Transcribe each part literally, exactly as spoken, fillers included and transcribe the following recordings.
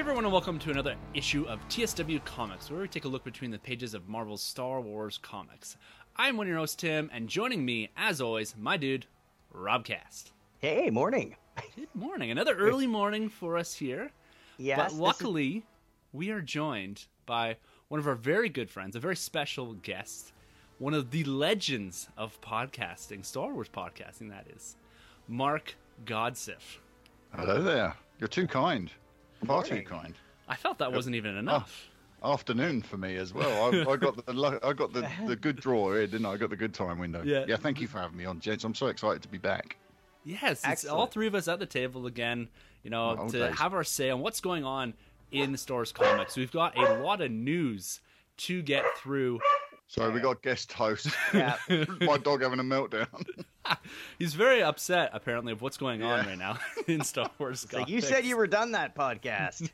everyone, and welcome to another issue of T S W Comics, where we take a look between the pages of Marvel's Star Wars comics. I'm one of your hosts, Tim, and joining me, as always, my dude, Robcast. Hey, morning. Good morning. Another early morning for us here. Yes. But luckily, is... we are joined by one of our very good friends, a very special guest, one of the legends of podcasting, Star Wars podcasting, that is, Mark Godsif. Hello there. You're too kind. Far too kind. I felt that wasn't even enough. Oh, afternoon for me as well. I, I got the I got the, the good draw here, didn't I? I got the good time window. Yeah. Yeah. Thank you for having me on, gents. I'm so excited to be back. Yes, it's all three of us at the table again. You know, oh, to days. have our say on what's going on in the Star Wars comics. We've got a lot of news to get through. Sorry, we got guest host. Yeah. My dog having a meltdown. He's very upset, apparently, of what's going on Yeah. right now in Star Wars Like comics. you said you were done that podcast.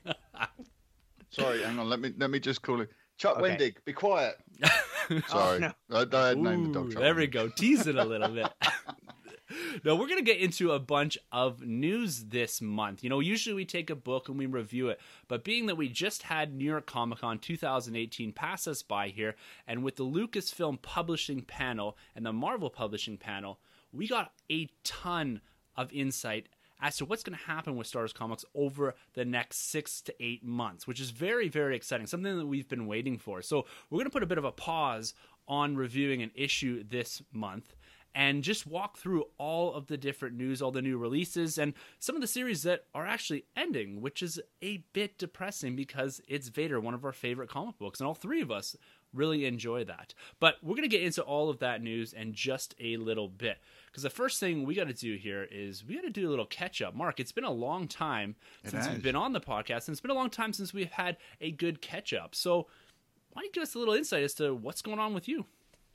Sorry, hang on. Let me let me just call it. Chuck Okay. Wendig, be quiet. Sorry, no. I, I had named the dog. Ooh, Chuck there we Wendig. go. Tease it a little bit. No, we're going to get into a bunch of news this month. You know, usually we take a book and we review it, but being that we just had New York Comic Con twenty eighteen pass us by here, and with the Lucasfilm publishing panel and the Marvel publishing panel, we got a ton of insight as to what's going to happen with Star Wars comics over the next six to eight months, which is very, very exciting, something that we've been waiting for. So we're going to put a bit of a pause on reviewing an issue this month and just walk through all of the different news, all the new releases, and some of the series that are actually ending, which is a bit depressing because it's Vader, one of our favorite comic books, and all three of us really enjoy that. But we're going to get into all of that news in just a little bit, because the first thing we got to do here is we got to do a little catch-up. Mark, it's been a long time It since has. we've been on the podcast, and it's been a long time since we've had a good catch-up. So why don't you give us a little insight as to what's going on with you?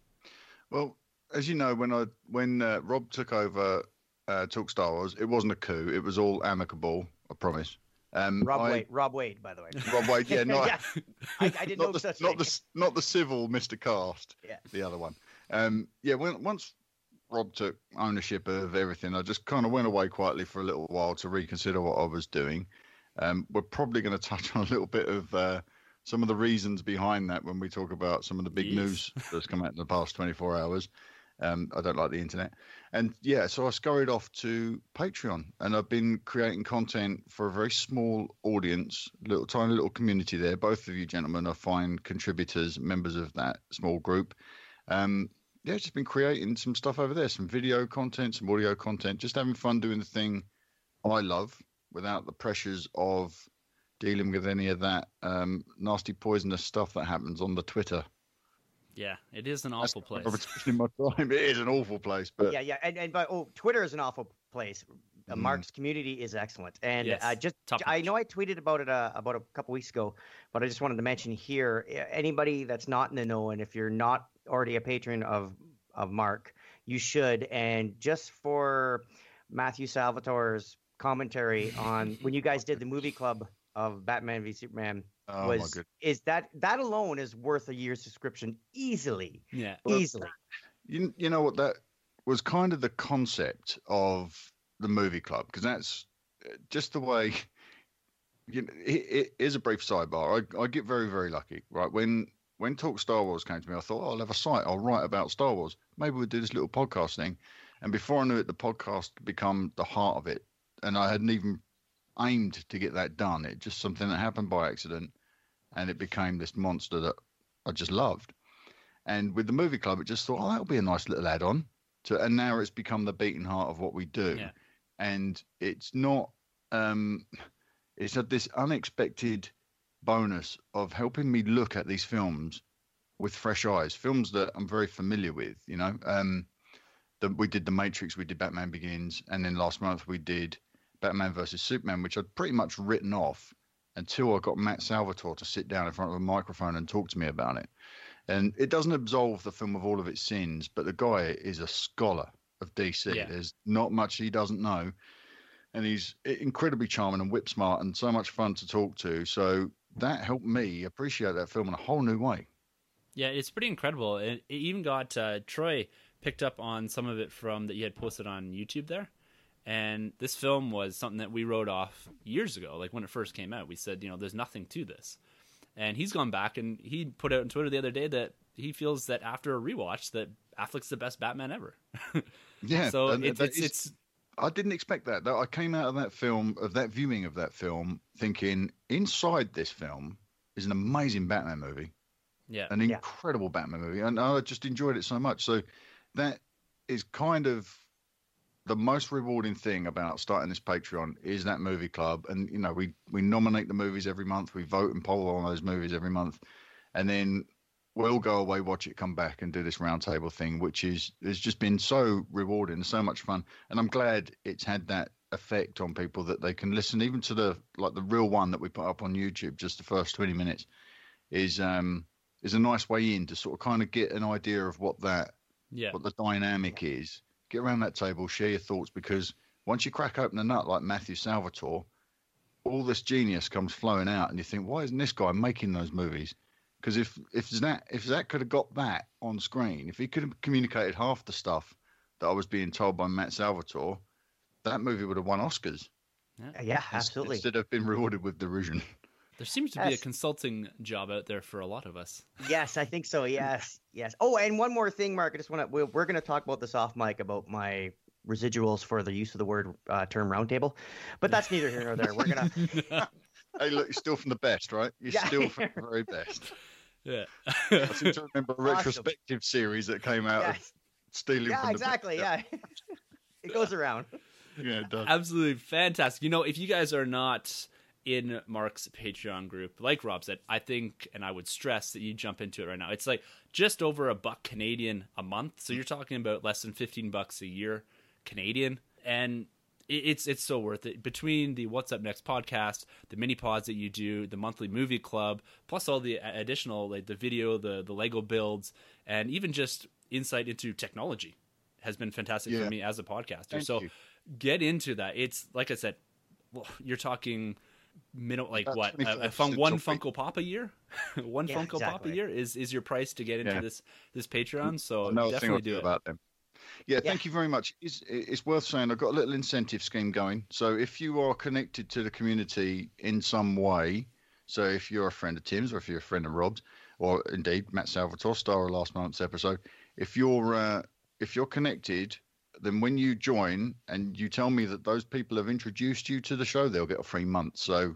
Well, as you know, when I when uh, Rob took over uh, Talk Star Wars, it wasn't a coup. It was all amicable. I promise. Um, Rob I, Wade. Rob Wade, by the way. Rob Wade, yeah, not, Yeah. I, I didn't know not the such not thing. the not the civil Mister Cast. Yeah. The other one. Um, yeah. When once Rob took ownership of everything, I just kind of went away quietly for a little while to reconsider what I was doing. Um, we're probably going to touch on a little bit of uh, some of the reasons behind that when we talk about some of the big Yes. news that's come out in the past twenty-four hours. Um, I don't like the internet. And yeah, so I scurried off to Patreon, and I've been creating content for a very small audience, little tiny little community there. Both of you gentlemen are fine contributors, members of that small group. Um, yeah, just been creating some stuff over there, some video content, some audio content, just having fun doing the thing I love without the pressures of dealing with any of that um, nasty, poisonous stuff that happens on the Twitter. Yeah, it is an awful place. Of spending my time. It is an awful place, but Yeah, yeah, and and but oh, Twitter is an awful place. Uh, Mm. Mark's community is excellent, and Yes, uh, just top I notch. know I tweeted about it uh, about a couple weeks ago, but I just wanted to mention here uh, anybody that's not in the know, and if you're not already a patron of of Mark, you should. And just for Matthew Salvatore's commentary on when you guys did the movie club of Batman v Superman. oh my was goodness. is that that alone is worth a year's subscription easily, Yeah. Well, easily. You, you know what, that was kind of the concept of the movie club, because that's uh, just the way. You know, it, it is a brief sidebar. I, I get very, very lucky, right? When when Talk Star Wars came to me, I thought, oh, I'll have a site. I'll write about Star Wars. Maybe we'll do this little podcast thing. And before I knew it, the podcast had become the heart of it. And I hadn't even aimed to get that done. It just something that happened by accident, and it became this monster that I just loved. And with the movie club, it just thought, oh, that'll be a nice little add-on to, and now it's become the beating heart of what we do. Yeah. And it's not, um, it's a, this unexpected bonus of helping me look at these films with fresh eyes, films that I'm very familiar with, you know. Um, the, we did The Matrix, we did Batman Begins, and then last month we did Batman versus Superman, which I'd pretty much written off until I got Matt Salvatore to sit down in front of a microphone and talk to me about it. And it doesn't absolve the film of all of its sins, but the guy is a scholar of D C. Yeah. There's not much he doesn't know. And he's incredibly charming and whip smart and so much fun to talk to. So that helped me appreciate that film in a whole new way. Yeah, it's pretty incredible. It, it even got uh, Troy picked up on some of it from that you had posted on YouTube there. And this film was something that we wrote off years ago. Like when it first came out, we said, you know, there's nothing to this. And he's gone back and he put out on Twitter the other day that he feels that after a rewatch that Affleck's the best Batman ever. Yeah. So and it's, that it's, is- it's, I didn't expect that. That- I came out of that film, of that viewing of that film, thinking inside this film is an amazing Batman movie, yeah. an Yeah. incredible Batman movie, and I just enjoyed it so much. So that is kind of the most rewarding thing about starting this Patreon is that movie club. And you know, we we nominate the movies every month, we vote and poll on those movies every month, and then we'll go away, watch it, come back, and do this roundtable thing, which is has just been so rewarding, so much fun. And I'm glad it's had that effect on people that they can listen, even to the like the real one that we put up on YouTube. Just the first twenty minutes is um is a nice way in to sort of kind of get an idea of what that Yeah. what the dynamic is. Get around that table, share your thoughts, because once you crack open a nut like Matthew Salvatore, all this genius comes flowing out, and you think, why isn't this guy making those movies? Because if if Zach if Zach could have got that on screen, if he could have communicated half the stuff that I was being told by Matt Salvatore, that movie would have won Oscars Yeah, absolutely. instead of being rewarded with derision. There seems to be a Yes. consulting job out there for a lot of us. Yes, I think so. Yes, yes. Oh, and one more thing, Mark. I just want to. We're, we're going to talk about this off mic about my residuals for the use of the word uh, term roundtable, but that's neither here nor there. We're gonna. Hey, look, you're still from the best, right? You're Yeah. still from the very best. Yeah. I seem to remember a Awesome. retrospective series that came out of Yes. stealing Yeah, from the exactly. best. Yeah, it goes around. Yeah, it does. Absolutely fantastic. You know, if you guys are not in Mark's Patreon group, like Rob said, I think, and I would stress that you jump into it right now. It's like just over a buck Canadian a month. So you're talking about less than fifteen bucks a year Canadian. And it- it's it's so worth it. Between the What's Up Next podcast, the mini pods that you do, the monthly movie club, plus all the additional, like the video, the, the Lego builds, and even just insight into technology has been fantastic Yeah. for me as a podcaster. Thank so you. get into that. It's like I said, well, you're talking minimum, like About what? A, a twenty-five fun, one cents a week. Funko Pop a year, one Yeah, Funko Pop a exactly. year is is your price to get into Yeah. this this Patreon. So Another thing I'll definitely do do it. about them. Yeah, Yeah. thank you very much. It's, it's worth saying I've got a little incentive scheme going. So if you are connected to the community in some way, so if you're a friend of Tim's or if you're a friend of Rob's, or indeed Matt Salvatore, star of last month's episode, if you're uh, if you're connected, then when you join and you tell me that those people have introduced you to the show, they'll get a free month. So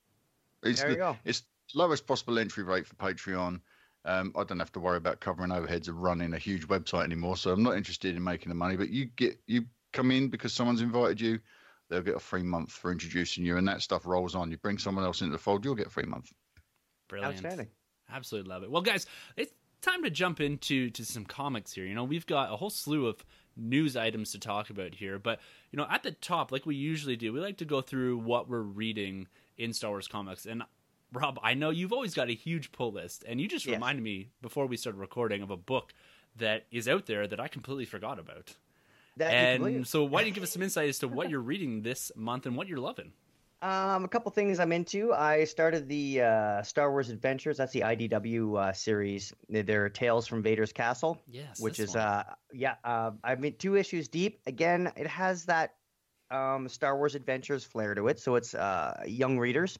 it's There you the, go. it's lowest possible entry rate for Patreon. Um, I don't have to worry about covering overheads of running a huge website anymore, so I'm not interested in making the money. But you get you come in because someone's invited you, they'll get a free month for introducing you, and that stuff rolls on. You bring someone else into the fold, you'll get a free month. Brilliant. Outstanding. Absolutely love it. Well, guys, it's time to jump into to some comics here. You know, we've got a whole slew of news items to talk about here, but you know, at the top, like we usually do, we like to go through what we're reading in Star Wars comics. And Rob, I know you've always got a huge pull list, and you just Yes. reminded me before we started recording of a book that is out there that I completely forgot about. That you can believe. And so, why don't you give us some insight as to what you're reading this month and what you're loving? Um, a couple things I'm into. I started the uh, Star Wars Adventures. That's the I D W uh, series. They're Tales from Vader's Castle, Yes, which this is one. uh, yeah. Uh, I'm in two issues deep. Again, it has that um, Star Wars Adventures flair to it, so it's uh, young readers.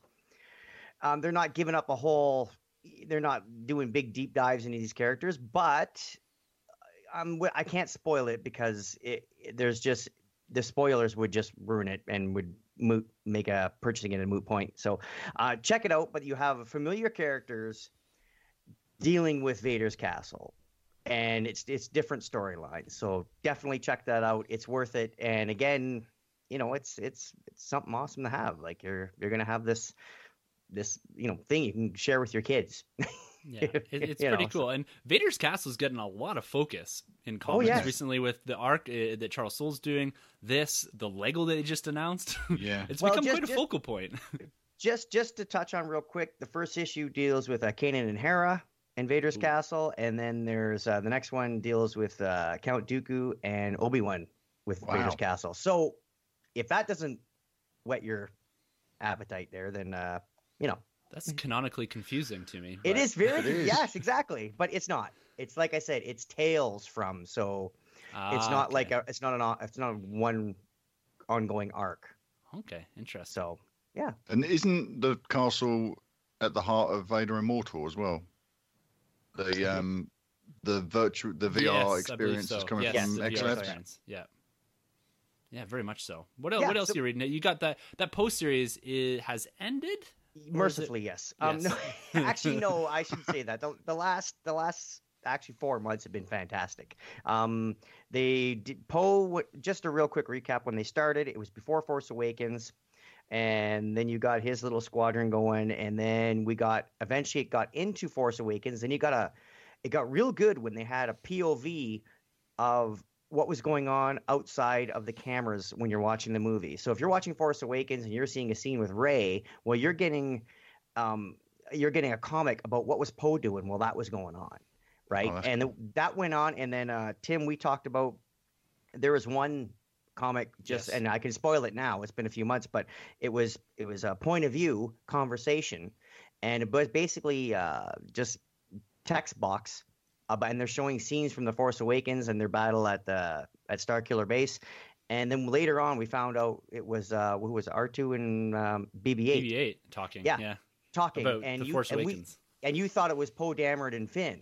Um, they're not giving up a whole. They're not doing big deep dives into these characters, but I'm, I can't spoil it because it, there's just the spoilers would just ruin it and would moot, make a purchasing it a moot point. So uh, check it out. But you have familiar characters dealing with Vader's castle, and it's it's different storylines. So definitely check that out. It's worth it. And again, you know, it's it's it's something awesome to have. Like you're you're gonna have this this you know thing you can share with your kids. Yeah, it, it's You pretty know, so- cool. And Vader's Castle is getting a lot of focus in comics yes. recently with the arc uh, that Charles Soule's doing. This, the Lego that they just announced. Yeah. It's Well, become just- quite a just- focal point. Just just to touch on real quick, the first issue deals with uh, Kanan and Hera and Vader's Ooh. castle, and then there's uh, the next one deals with uh, Count Dooku and Obi-Wan with Wow. Vader's castle. So if that doesn't whet your appetite there, then uh, you know That's canonically confusing to me. it but- is very It is. yes, exactly. But it's not. It's like I said, it's tales from. So Ah, it's not okay. like a, it's not an it's not a one ongoing arc. Okay, interesting. So yeah. And isn't the castle at the heart of Vader Immortal as well? The um the virtual the V R Yes, experience so. is coming yes, from the V R X Labs. experience. Yeah. Yeah, very much so. What else? Yeah, what else so- are you reading? You got that that post series is, has ended. Mercifully, yes. Um, Yes. no, actually, no. I should say that the, the last, the last, actually four months have been fantastic. Um, they did Poe. Just a real quick recap: when they started, it was before Force Awakens, and then you got his little squadron going, and then we got eventually it got into Force Awakens, and you got a, it got real good when they had a P O V of what was going on outside of the cameras when you're watching the movie. So if you're watching Force Awakens and you're seeing a scene with Rey, well, you're getting, um, you're getting a comic about what was Poe doing while that was going on, right? Oh, that's and th- that went on. And then uh, Tim, we talked about there was one comic just, Yes. and I can spoil it now. It's been a few months, but it was it was a point of view conversation, and it was basically uh, just text box. Uh, but- and they're showing scenes from The Force Awakens and their battle at the at Starkiller Base, and then later on we found out it was uh, who was it, R two and um, B B eight B B eight talking. Yeah. Yeah. talking, About and the you Force and, we, Awakens. and you thought it was Poe Dameron and Finn,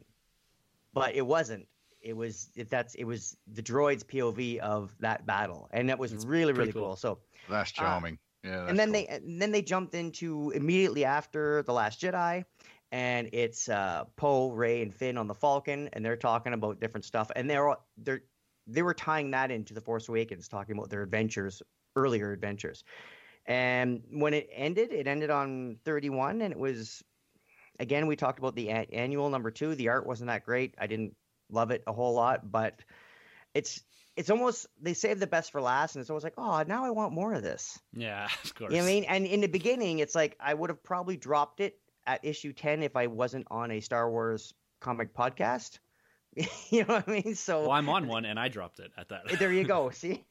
but it wasn't. It was it, that's it was the droid's P O V of that battle, and that was That's really really pretty cool. cool. So That's charming. yeah. That's and then cool. they and then they jumped into immediately after The Last Jedi, and it's uh, Poe, Rey, and Finn on the Falcon, and they're talking about different stuff, and they're all- they're they were tying that into The Force Awakens, talking about their adventures, earlier adventures. And when it ended, it ended on thirty-one, and it was, again, we talked about the a- annual number two. The art wasn't that great. I didn't love it a whole lot, but it's it's almost, they saved the best for last, and it's always like, oh, now I want more of this. Yeah, of course. You know what I mean? And in the beginning, it's like I would have probably dropped it at issue ten if I wasn't on a Star Wars comic podcast. You know what I mean? So Well, I'm on one, and I dropped it at that. there you go. See?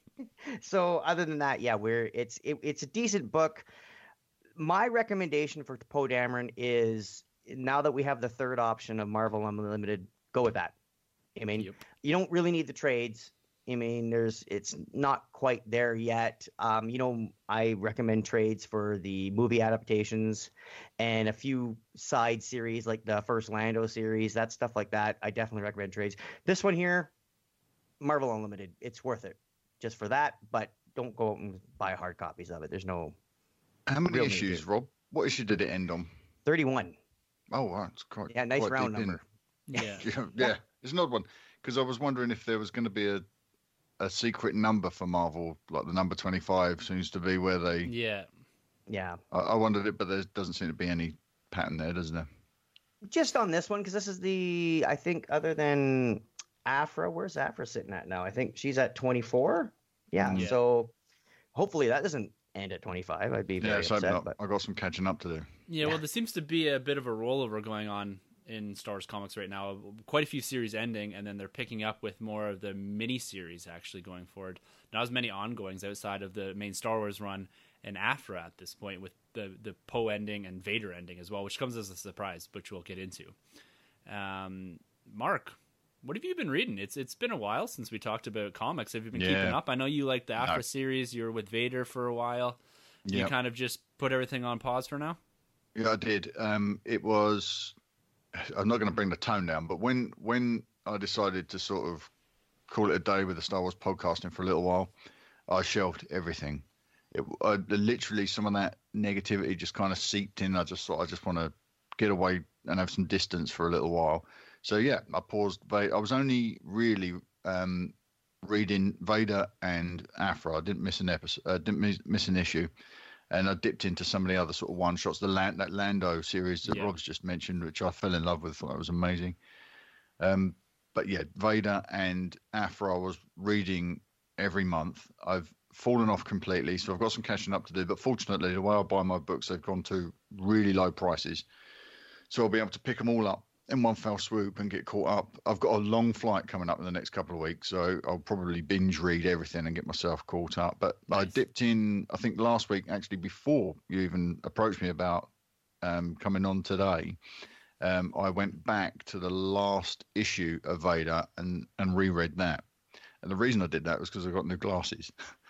So other than that, yeah, we're it's it, it's a decent book. My recommendation for Poe Dameron is, now that we have the third option of Marvel Unlimited, go with that. I mean, Yep. you don't really need the trades. I mean, there's it's not quite there yet. Um, you know, I recommend trades for the movie adaptations and a few side series like the first Lando series, that stuff like that. I definitely recommend trades. This one here, Marvel Unlimited, it's worth it just for that, but don't go out and buy hard copies of it. There's no How many real need issues, to. Rob? What issue did it end on? thirty-one. Oh, wow, it's quite Yeah, nice quite round deep in. number. Yeah. Yeah, yeah, it's an odd one because I was wondering if there was going to be a a secret number for Marvel, like the number twenty-five seems to be where they. Yeah. Yeah. I, I wondered it, but there doesn't seem to be any pattern there, does there? Just on this one, because this is the, I think, other than Afra, where's Afra sitting at now? I think she's at twenty-four. Yeah. Yeah. So hopefully that doesn't end at twenty-five. I'd be Yeah, very so upset. But I got some catching up to do. Yeah, well, there seems to be a bit of a rollover going on in Star Wars comics right now. Quite a few series ending, and then they're picking up with more of the mini-series actually going forward. Not as many ongoings outside of the main Star Wars run and Afra at this point, with the, the Poe ending and Vader ending as well, which comes as a surprise, which we'll get into. Um, Mark, what have you been reading? It's It's been a while since we talked about comics. Have you been Yeah. keeping up? I know you like the Afra No. series. You were with Vader for a while. You Yep. kind of just put everything on pause for now? Yeah, I did. Um, it was. I'm not going to bring the tone down, but when when I decided to sort of call it a day with the Star Wars podcasting for a little while, I shelved everything. It I, literally some of that negativity just kind of seeped in. I just thought I just want to get away and have some distance for a little while. So yeah, I paused. I was only really um, reading Vader and Afra. I didn't miss an episode. Uh, didn't miss, miss an issue. And I dipped into some of the other sort of one shots, the Land, that Lando series that Yeah. Rob's just mentioned, which I fell in love with. Thought it was amazing. Um, but yeah, Vader and Afra I was reading every month. I've fallen off completely, so I've got some catching up to do. But fortunately, the way I buy my books, they've gone to really low prices, so I'll be able to pick them all up in one fell swoop and get caught up. I've got a long flight coming up in the next couple of weeks, so I'll probably binge read everything and get myself caught up. But I Nice. dipped in, I think last week, actually before you even approached me about um, coming on today, um, I went back to the last issue of Vader and, and reread that. And the reason I did that was because I got new glasses.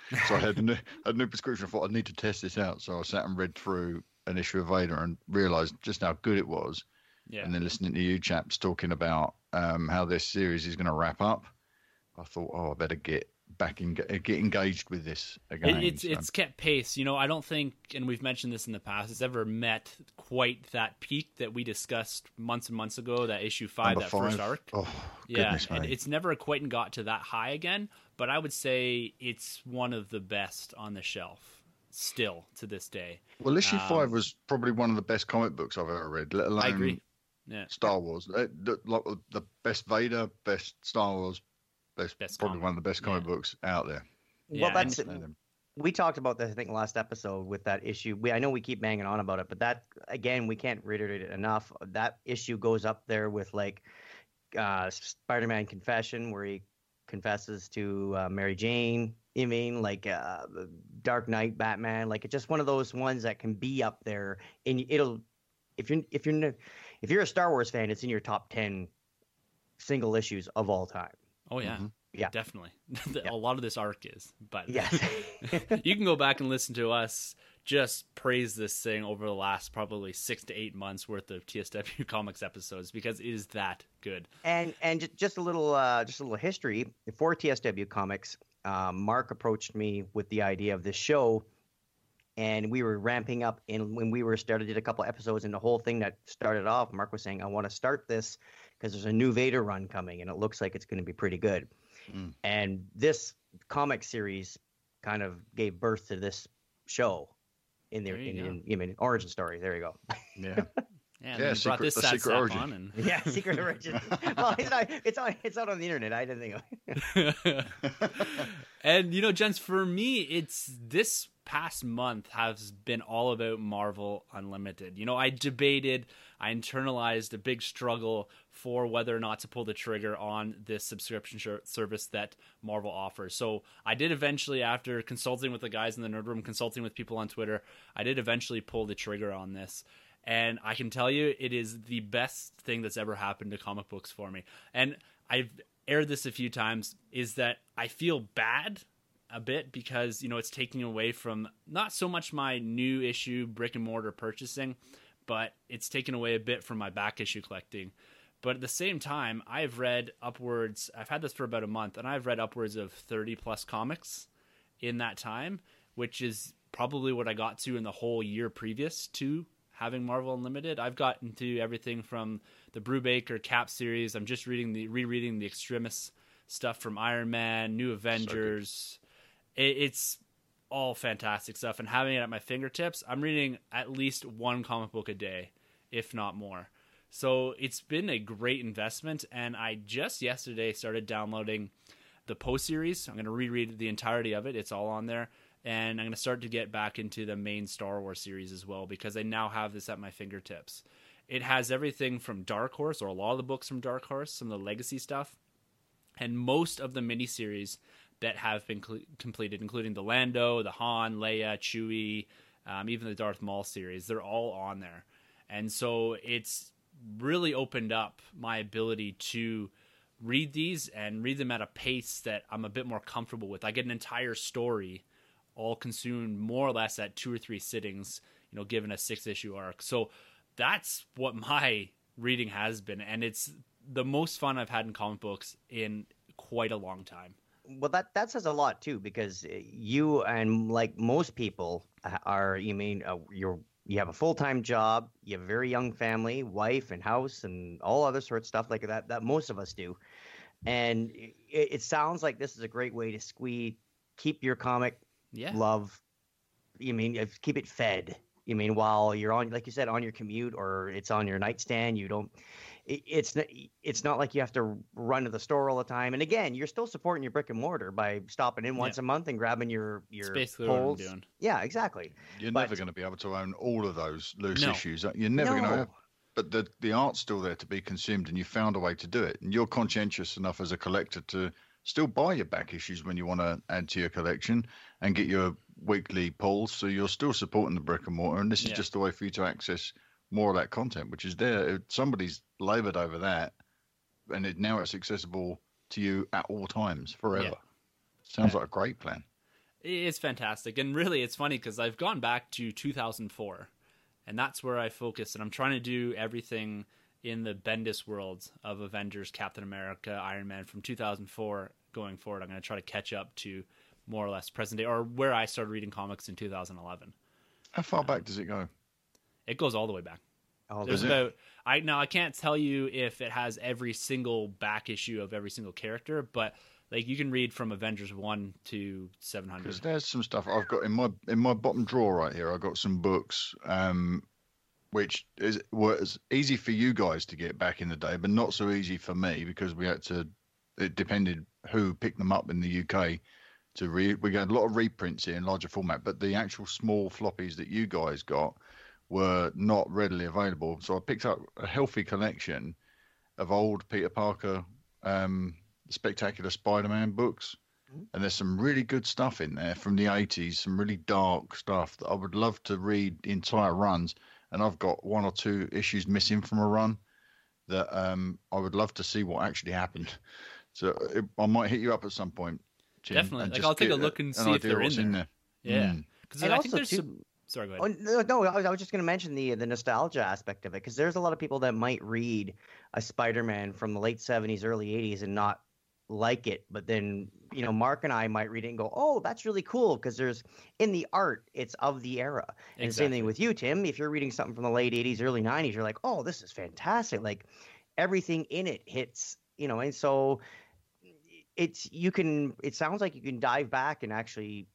So I had a new, a new prescription. I thought I need to test this out. So I sat and read through an issue of Vader and realized just how good it was. Yeah. And then listening to you chaps talking about um, how this series is going to wrap up, I thought, oh, I better get back and get, get engaged with this again. It, it's so. it's kept pace. You know, I don't think, and we've mentioned this in the past, it's ever met quite that peak that we discussed months and months ago. That issue five, Number that five. first arc. Oh, yeah, goodness and me. it's never quite got to that high again. But I would say it's one of the best on the shelf still to this day. Well, issue Um, five was probably one of the best comic books I've ever read. Let alone I agree. Yeah. Star Wars. Uh, The, like, the best Vader, best Star Wars, best, Best probably comic. one of the best comic Yeah. books out there. Yeah, Well, that's and- it. We talked about this, I think, last episode with that issue. We I know we keep banging on about it, but that again, we can't reiterate it enough. That issue goes up there with like uh, Spider-Man Confession, where he confesses to uh, Mary Jane. I mean, like uh, Dark Knight, Batman. Like it's just one of those ones that can be up there, and it'll if you're if you're n- if you're a Star Wars fan, it's in your top ten single issues of all time. Oh yeah. Mhm. Yeah. Definitely. Yeah. A lot of this arc is, but Yes. you can go back and listen to us just praise this thing over the last probably six to eight months worth of T S W Comics episodes because it is that good. And and ju- just a little uh, just a little history for T S W Comics. Um, Mark approached me with the idea of this show, and we were ramping up. And when we were started, did a couple episodes, and the whole thing that started off, Mark was saying, "I want to start this because there's a new Vader run coming, and it looks like it's going to be pretty good." Mm. And this comic series kind of gave birth to this show in the There you in, go. in, I mean, origin story. There you go. Yeah. Yeah, and Yeah, then you brought secret- this the sad secret sap origin. on and Yeah, secret origin. Well, it's not, it's on it's out on the internet. I didn't think. Of and you know, gents, for me, it's this past month has been all about Marvel Unlimited. You know, I debated, I internalized a big struggle for whether or not to pull the trigger on this subscription sh- service that Marvel offers. So I did eventually, after consulting with the guys in the nerd room, consulting with people on Twitter, I did eventually pull the trigger on this. And I can tell you, it is the best thing that's ever happened to comic books for me. And I've aired this a few times, is that I feel bad a bit because, you know, it's taking away from not so much my new issue brick and mortar purchasing, but it's taken away a bit from my back issue collecting. But at the same time, I've read upwards, I've had this for about a month, and I've read upwards of thirty plus comics in that time, which is probably what I got to in the whole year previous to having Marvel Unlimited. I've gotten to everything from the Brubaker Cap series. I'm just reading the rereading the Extremis stuff from Iron Man, New Avengers. It, it's all fantastic stuff, and having it at my fingertips, I'm reading at least one comic book a day, if not more. So it's been a great investment, and I just yesterday started downloading the Poe series. I'm going to reread the entirety of it. It's all on there. And I'm going to start to get back into the main Star Wars series as well, because I now have this at my fingertips. It has everything from Dark Horse, or a lot of the books from Dark Horse, some of the legacy stuff, and most of the miniseries that have been cl- completed, including the Lando, the Han, Leia, Chewie, um, even the Darth Maul series. They're all on there. And so it's really opened up my ability to read these and read them at a pace that I'm a bit more comfortable with. I get an entire story all consumed more or less at two or three sittings, you know, given a six issue arc. So that's what my reading has been. And it's the most fun I've had in comic books in quite a long time. Well, that that says a lot too, because you and like most people are. You mean uh, you're you have a full time job, you have a very young family, wife and house, and all other sorts of stuff like that. That most of us do, and it, it sounds like this is a great way to squeeze keep your comic Yeah. love. You mean if- keep it fed. You mean while you're on, like you said, on your commute or it's on your nightstand. You don't. It, it's not. It's not like you have to run to the store all the time. And again, you're still supporting your brick and mortar by stopping in once Yeah. a month and grabbing your your It's basically polls. what I'm doing. Yeah, exactly. You're But- never going to be able to own all of those loose No. issues. You're never going to No. have. But the the art's still there to be consumed, and you found a way to do it. And you're conscientious enough as a collector to still buy your back issues when you want to add to your collection and get your weekly polls. So you're still supporting the brick and mortar, and this is Yeah. just a way for you to access more of that content, which is there. If somebody's laboured over that, and it, now it's accessible to you at all times, forever. Yeah. Sounds like a great plan. It's fantastic. And really, it's funny because I've gone back to two thousand four, and that's where I focus. And I'm trying to do everything in the Bendis world of Avengers, Captain America, Iron Man from two thousand four going forward. I'm going to try to catch up to more or less present day, or where I started reading comics in two thousand eleven. How far back does it go? It goes all the way back. Oh, There's does it? about I now I can't tell you if it has every single back issue of every single character, but like you can read from Avengers one to seven hundred. Because there's some stuff I've got in my in my bottom drawer right here. I've got some books, um, which is was easy for you guys to get back in the day, but not so easy for me because we had to. It depended who picked them up in the U K. To read, we got a lot of reprints here in larger format, but the actual small floppies that you guys got were not readily available. So I picked up a healthy collection of old Peter Parker, um, Spectacular Spider-Man books, and there's some really good stuff in there from the eighties, some really dark stuff that I would love to read entire runs. And I've got one or two issues missing from a run that um, I would love to see what actually happened. So it, I might hit you up at some point. Jim, Definitely. and Like, just I'll take a get look and an see if idea they're what's in there. Yeah, Mm. because And I also, think there's too, some. Sorry, go Oh, ahead. no, no, I was, I was just going to mention the the nostalgia aspect of it because there's a lot of people that might read a Spider-Man from the late seventies, early eighties and not like it, but then you know Mark and I might read it and go, "Oh, that's really cool," because there's in the art, it's of the era. And the same Exactly. thing with you, Tim. If you're reading something from the late eighties, early nineties, you're like, "Oh, this is fantastic!" Like everything in it hits, you know, and so it's you can. It sounds like you can dive back and actually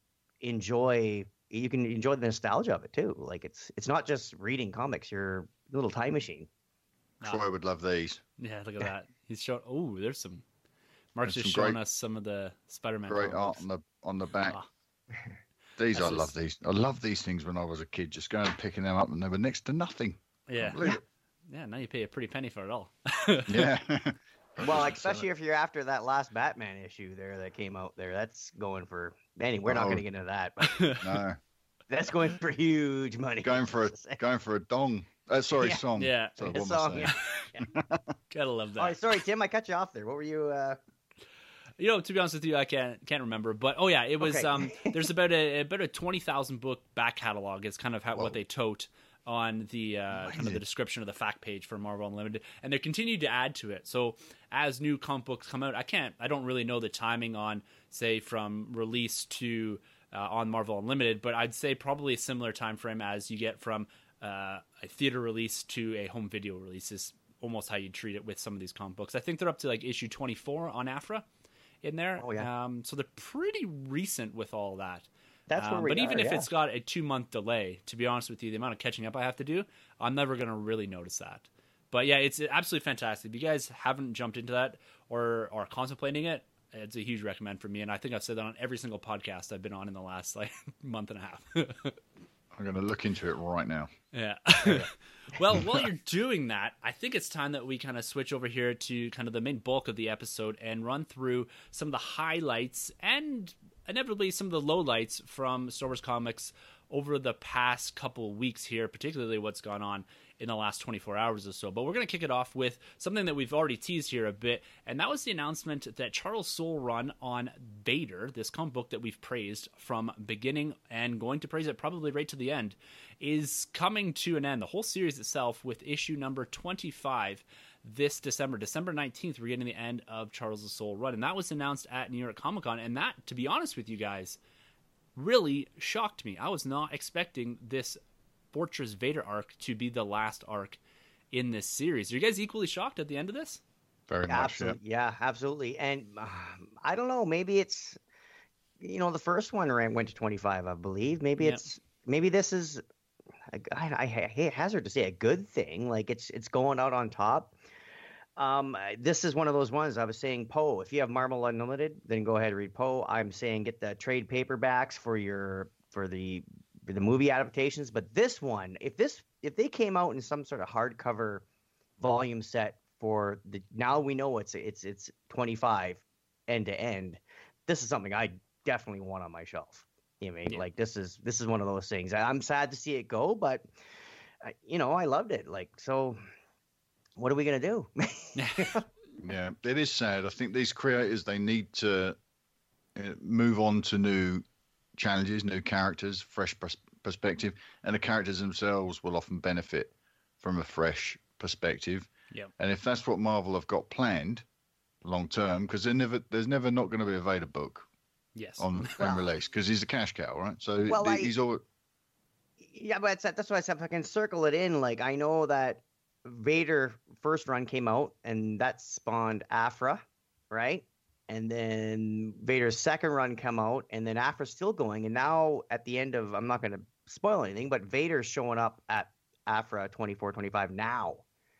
enjoy. You can enjoy the nostalgia of it too. Like it's it's not just reading comics. You're a little time machine. Nah. Troy would love these. Yeah, look at that. He's showing. Oh, there's some. Mark's There's just some showing great- us some of the Spider-Man. Great comic art books. on the on the back. Ah. These That's I love just- these. I love these things when I was a kid. Just going and picking them up, and they were next to nothing. Yeah, Believe it. yeah. Now you pay a pretty penny for it all. Yeah. Well, especially if you're after that last Batman issue there that came out there. That's going for. Anyway, we're not Oh. going to get into that, but no, that's going for huge money. going for a going for a dong. Uh, sorry, Yeah. song. Yeah. Sorry, A what am I song, saying? yeah. Gotta love that. Oh, sorry, Tim. I cut you off there. What were you? Uh... You know, to be honest with you, I can't can't remember. But oh yeah, it was. Okay. Um, there's about a about a twenty thousand book back catalog. Is kind of how, Whoa. what they tote on the uh, kind of Amazing. the description of the fact page for Marvel Unlimited, and they continue to add to it. So as new comic books come out, I can't. I don't really know the timing on say from release to uh, on Marvel Unlimited, but I'd say probably a similar time frame as you get from uh, a theater release to a home video release is almost how you treat it with some of these comic books. I think they're up to like issue twenty-four on Afra in there. Oh, yeah. Um, so they're pretty recent with all that. That's where Um, we but even are, if yeah. it's got a two month delay, to be honest with you, the amount of catching up I have to do, I'm never going to really notice that. But yeah, it's absolutely fantastic. If you guys haven't jumped into that or are contemplating it, it's a huge recommend for me. And I think I've said that on every single podcast I've been on in the last like month and a half. I'm going to look into it right now. Yeah. Well, while you're doing that, I think it's time that we kind of switch over here to kind of the main bulk of the episode and run through some of the highlights and inevitably some of the lowlights from Star Wars comics over the past couple weeks here, particularly what's gone on in the last twenty-four hours or so. But we're going to kick it off with something that we've already teased here a bit, and that was the announcement that Charles Soule run on Vader, this comic book that we've praised from beginning and going to praise it probably right to the end, is coming to an end. The whole series itself with issue number twenty-five this December. December nineteenth, we're getting the end of Charles Soule run, and that was announced at New York Comic Con, and that, to be honest with you guys, really shocked me. I was not expecting this Fortress Vader arc to be the last arc in this series. Are you guys equally shocked at the end of this? Very much. Yeah. Absolutely, yeah, absolutely. And um, I don't know. Maybe it's, you know, the first one ran went to twenty-five, I believe. Maybe Yep. it's maybe this is, I, I, I hate hazard to say a good thing. Like it's it's going out on top. Um, this is one of those ones I was saying. Poe, if you have Marvel Unlimited, then go ahead and read Poe. I'm saying get the trade paperbacks for your for the for the movie adaptations. But this one, if this if they came out in some sort of hardcover volume set for the now we know it's it's it's twenty-five end to end. This is something I definitely want on my shelf. You know what I mean, Yeah. like this is this is one of those things. I, I'm sad to see it go, but I, you know I loved it. Like so. What are we gonna do? Yeah, it is sad. I think these creators they need to uh, move on to new challenges, new characters, fresh pers- perspective, and the characters themselves will often benefit from a fresh perspective. Yeah. And if that's what Marvel have got planned long term, because never, there's never not going to be a Vader book Yes. on, Well- on release, because he's a cash cow, right? So Well, th- I- he's all. Yeah, but that's, that's why I said if I can circle it in. Like, I know that Vader first run came out, and that spawned Afra, right? And then Vader's second run come out, and then Afra's still going. And now at the end of, I'm not going to spoil anything, but Vader's showing up at Afra twenty-four, twenty-five now.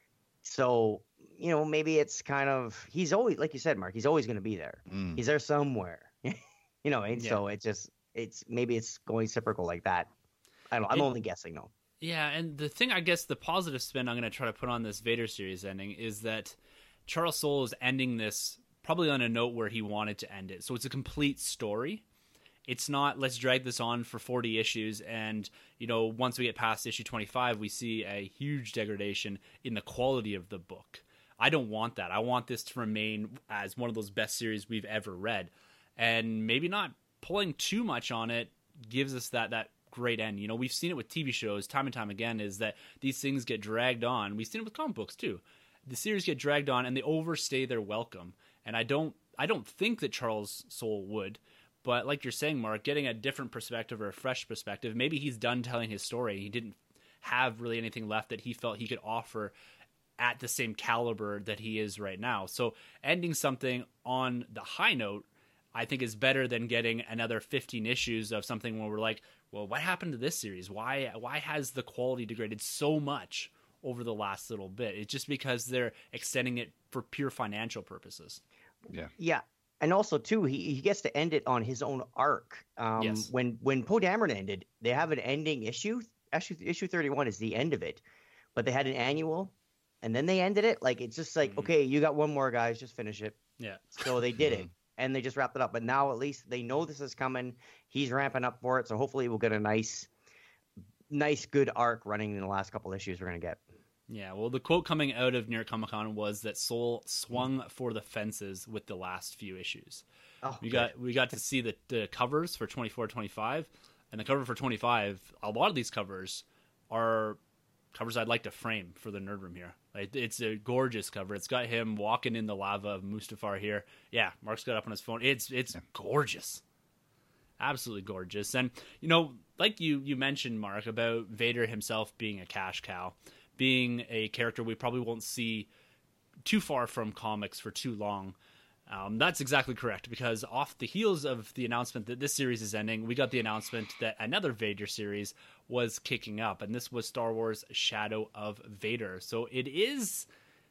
So, you know, maybe it's kind of, he's always, like you said, Mark, he's always going to be there. Mm. He's there somewhere, you know, and Yeah. so it just, it's, maybe it's going cyclical like that. I don't know. I'm It- only guessing though. Yeah, and the thing, I guess, the positive spin I'm going to try to put on this Vader series ending is that Charles Soule is ending this probably on a note where he wanted to end it. So it's a complete story. It's not, let's drag this on for forty issues, and, you know, once we get past issue twenty-five, we see a huge degradation in the quality of the book. I don't want that. I want this to remain as one of those best series we've ever read. And maybe not pulling too much on it gives us that that great end. You know, we've seen it with T V shows time and time again, is that these things get dragged on. We've seen it with comic books too. The series get dragged on and they overstay their welcome. And I don't I don't think that Charles Soule would, but like you're saying, Mark, getting a different perspective or a fresh perspective, maybe he's done telling his story. He didn't have really anything left that he felt he could offer at the same caliber that he is right now. So ending something on the high note, I think, is better than getting another fifteen issues of something where we're like, well, what happened to this series? Why why has the quality degraded so much over the last little bit? It's just because they're extending it for pure financial purposes. Yeah. Yeah. And also, too, he, he gets to end it on his own arc. Um, Yes. When when Poe Dameron ended, they have an ending issue. Issue, issue thirty-one is the end of it. But they had an annual, and then they ended it. Like, it's just like, Mhm. okay, you got one more, guys. Just finish it. Yeah. So they did it. Mhm. And they just wrapped it up. But now at least they know this is coming. He's ramping up for it. So hopefully we'll get a nice, nice, good arc running in the last couple issues we're going to get. Yeah, well, the quote coming out of New York Comic Con was that Soule swung for the fences with the last few issues. Oh, We good. got we got to see the, the covers for twenty-four, twenty-five, and the cover for twenty-five. A lot of these covers are covers I'd like to frame for the Nerd Room here. Like, it's a gorgeous cover. It's got him walking in the lava of Mustafar here. Yeah, Mark's got it up on his phone. It's it's gorgeous, absolutely gorgeous. And you know, like you you mentioned, Mark, about Vader himself being a cash cow, being a character we probably won't see too far from comics for too long. Um, that's exactly correct, because off the heels of the announcement that this series is ending, we got the announcement that another Vader series was kicking up, and this was Star Wars Shadow of Vader. So it is,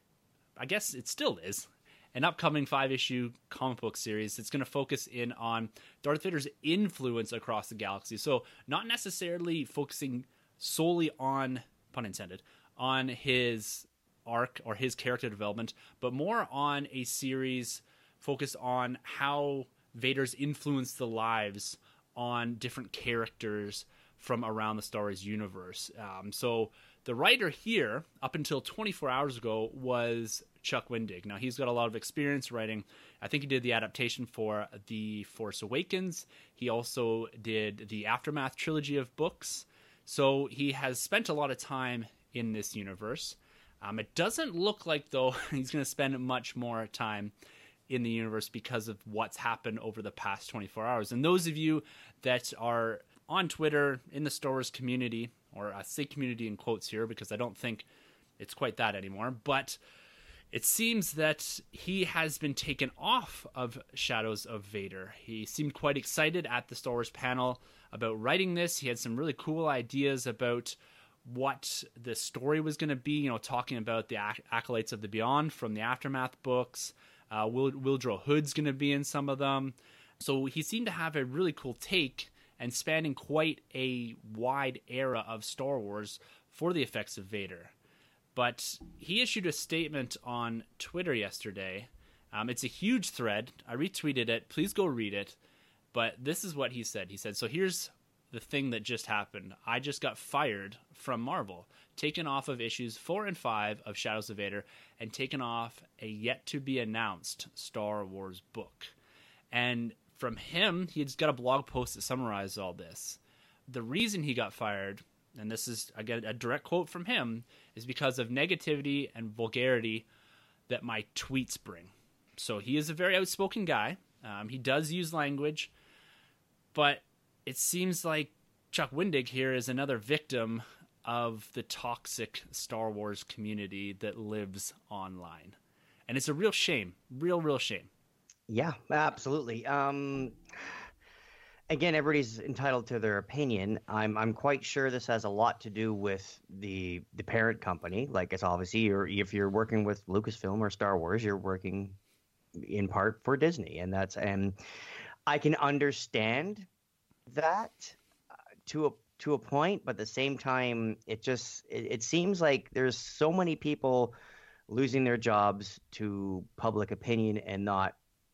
I guess it still is, an upcoming five-issue comic book series. It's going to focus in on Darth Vader's influence across the galaxy. So not necessarily focusing solely on, pun intended, on his arc or his character development, but more on a series focused on how Vader's influenced the lives on different characters from around the Star Wars universe. Um, so the writer here, up until twenty-four hours ago, was Chuck Wendig. Now, he's got a lot of experience writing. I think he did the adaptation for The Force Awakens. He also did the Aftermath trilogy of books. So he has spent a lot of time in this universe. Um, it doesn't look like, though, he's going to spend much more time in the universe because of what's happened over the past twenty-four hours. And those of you that are on Twitter, in the Star Wars community, or I say community in quotes here because I don't think it's quite that anymore, but it seems that he has been taken off of Shadows of Vader. He seemed quite excited at the Star Wars panel about writing this. He had some really cool ideas about what the story was going to be, you know, talking about the Ac- Acolytes of the Beyond from the Aftermath books. Uh, Will, Wildrow Hood's going to be in some of them. So he seemed to have a really cool take and spanning quite a wide era of Star Wars for the effects of Vader. But he issued a statement on Twitter yesterday. Um, it's a huge thread. I retweeted it. Please go read it. But this is what he said. He said, so here's the thing that just happened. I just got fired from Marvel, taken off of issues four and five of Shadows of Vader, and taken off a yet-to-be-announced Star Wars book. And from him, he's got a blog post that summarizes all this. The reason he got fired, and this is, again, a direct quote from him, is because of negativity and vulgarity that my tweets bring. So he is a very outspoken guy. Um, he does use language, but it seems like Chuck Wendig here is another victim of the toxic Star Wars community that lives online. And it's a real shame. Real, real shame. Yeah, absolutely. Um, again, everybody's entitled to their opinion. I'm I'm quite sure this has a lot to do with the the parent company. Like, it's obviously, you're, if you're working with Lucasfilm or Star Wars, you're working in part for Disney, and that's and I can understand that uh, to a to a point, but at the same time, it just it, it seems like there's so many people losing their jobs to public opinion and not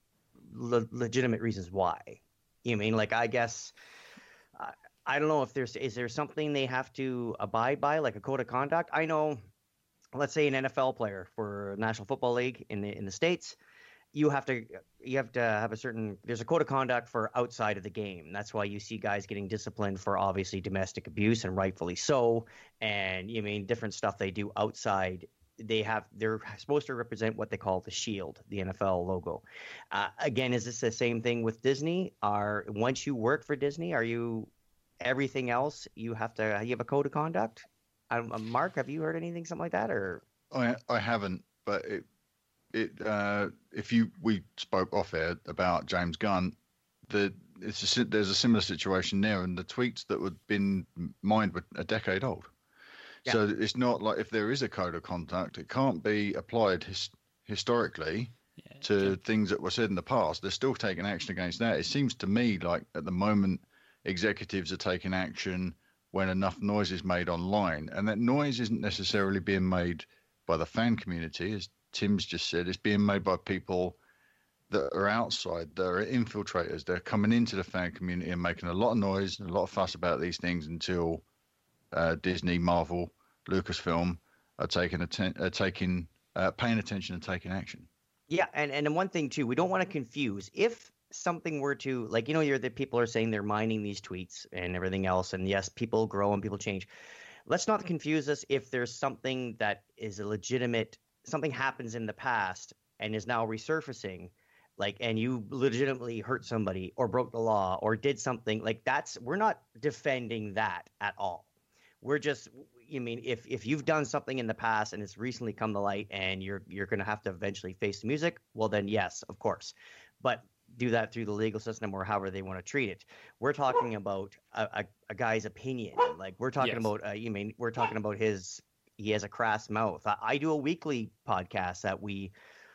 le- legitimate reasons why. You mean, like, I guess uh, I don't know if there's is there something they have to abide by, like a code of conduct. I know, let's say an N F L player for National Football League in the in the States, you have to you have to have a certain there's a code of conduct for outside of the game. That's why you see guys getting disciplined for obviously domestic abuse, and rightfully so. And you mean different stuff they do outside. They have they're supposed to represent what they call the shield, the N F L logo. Uh, again, is this the same thing with Disney? Are once you work for Disney, are you everything else you have to you have a code of conduct? Um, uh, Mark, have you heard anything something like that? Or I I haven't, but it it uh, if you we spoke off air about James Gunn, the it's a, there's a similar situation there, and the tweets that had been mined were a decade old. Yeah. So it's not like if there is a code of conduct, it can't be applied his, historically yeah, to yeah. things that were said in the past. They're still taking action against that. It seems to me like at the moment, executives are taking action when enough noise is made online, and that noise isn't necessarily being made by the fan community, as Tim's just said. It's being made by people that are outside, that are infiltrators. They're coming into the fan community and making a lot of noise and a lot of fuss about these things until uh, Disney, Marvel, Lucasfilm are taking atten- are taking uh, paying attention and taking action. Yeah, and and one thing too, we don't want to confuse. If something were to, like, you know, you're the people are saying they're mining these tweets and everything else, and yes, people grow and people change. Let's not confuse us. If there's something that is a legitimate, something happens in the past and is now resurfacing, like, and you legitimately hurt somebody or broke the law or did something like that's, we're not defending that at all. We're just, you mean, if if you've done something in the past and it's recently come to light and you're you're going to have to eventually face the music, well then yes, of course, but do that through the legal system or however they want to treat it. We're talking about a, a, a guy's opinion. Like, we're talking yes. about, uh, you mean, we're talking about his, he has a crass mouth. I, I do a weekly podcast that we,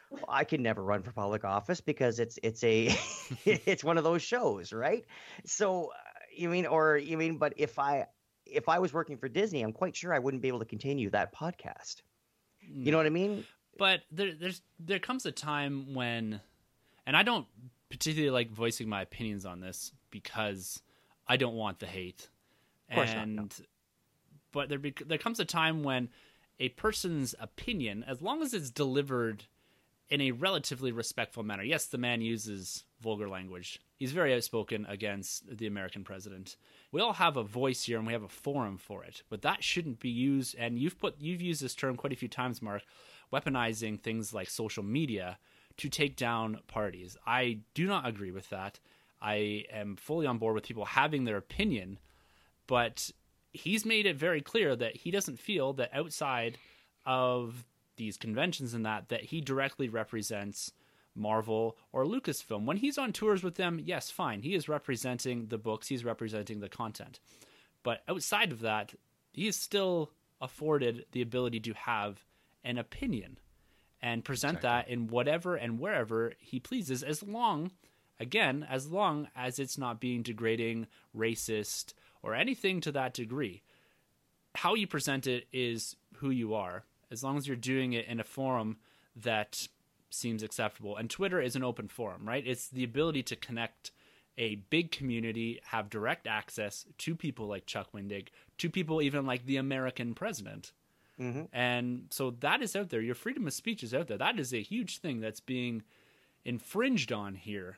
I can never run for public office because it's it's a it's one of those shows, right? So uh, you mean, or you mean, but if I if I was working for Disney, I'm quite sure I wouldn't be able to continue that podcast. You know what I mean? But there there's there comes a time when, and I don't particularly like voicing my opinions on this because I don't want the hate. Of course and, not. No. But there be, there comes a time when a person's opinion, as long as it's delivered in a relatively respectful manner. Yes, the man uses vulgar language. He's very outspoken against the American president. We all have a voice here and we have a forum for it, but that shouldn't be used. And you've put you've used this term quite a few times, Mark, weaponizing things like social media to take down parties. I do not agree with that. I am fully on board with people having their opinion, but he's made it very clear that he doesn't feel that outside of these conventions and that, that he directly represents Marvel or Lucasfilm. When he's on tours with them, yes, fine. He is representing the books. He's representing the content. But outside of that, he is still afforded the ability to have an opinion and present exactly. that in whatever and wherever he pleases, as long, again, as long as it's not being degrading, racist, or anything to that degree. How you present it is who you are, as long as you're doing it in a forum that seems acceptable. And Twitter is an open forum, right? It's the ability to connect a big community, have direct access to people like Chuck Wendig, to people even like the American president. Mm-hmm. And so that is out there. Your freedom of speech is out there. That is a huge thing that's being infringed on here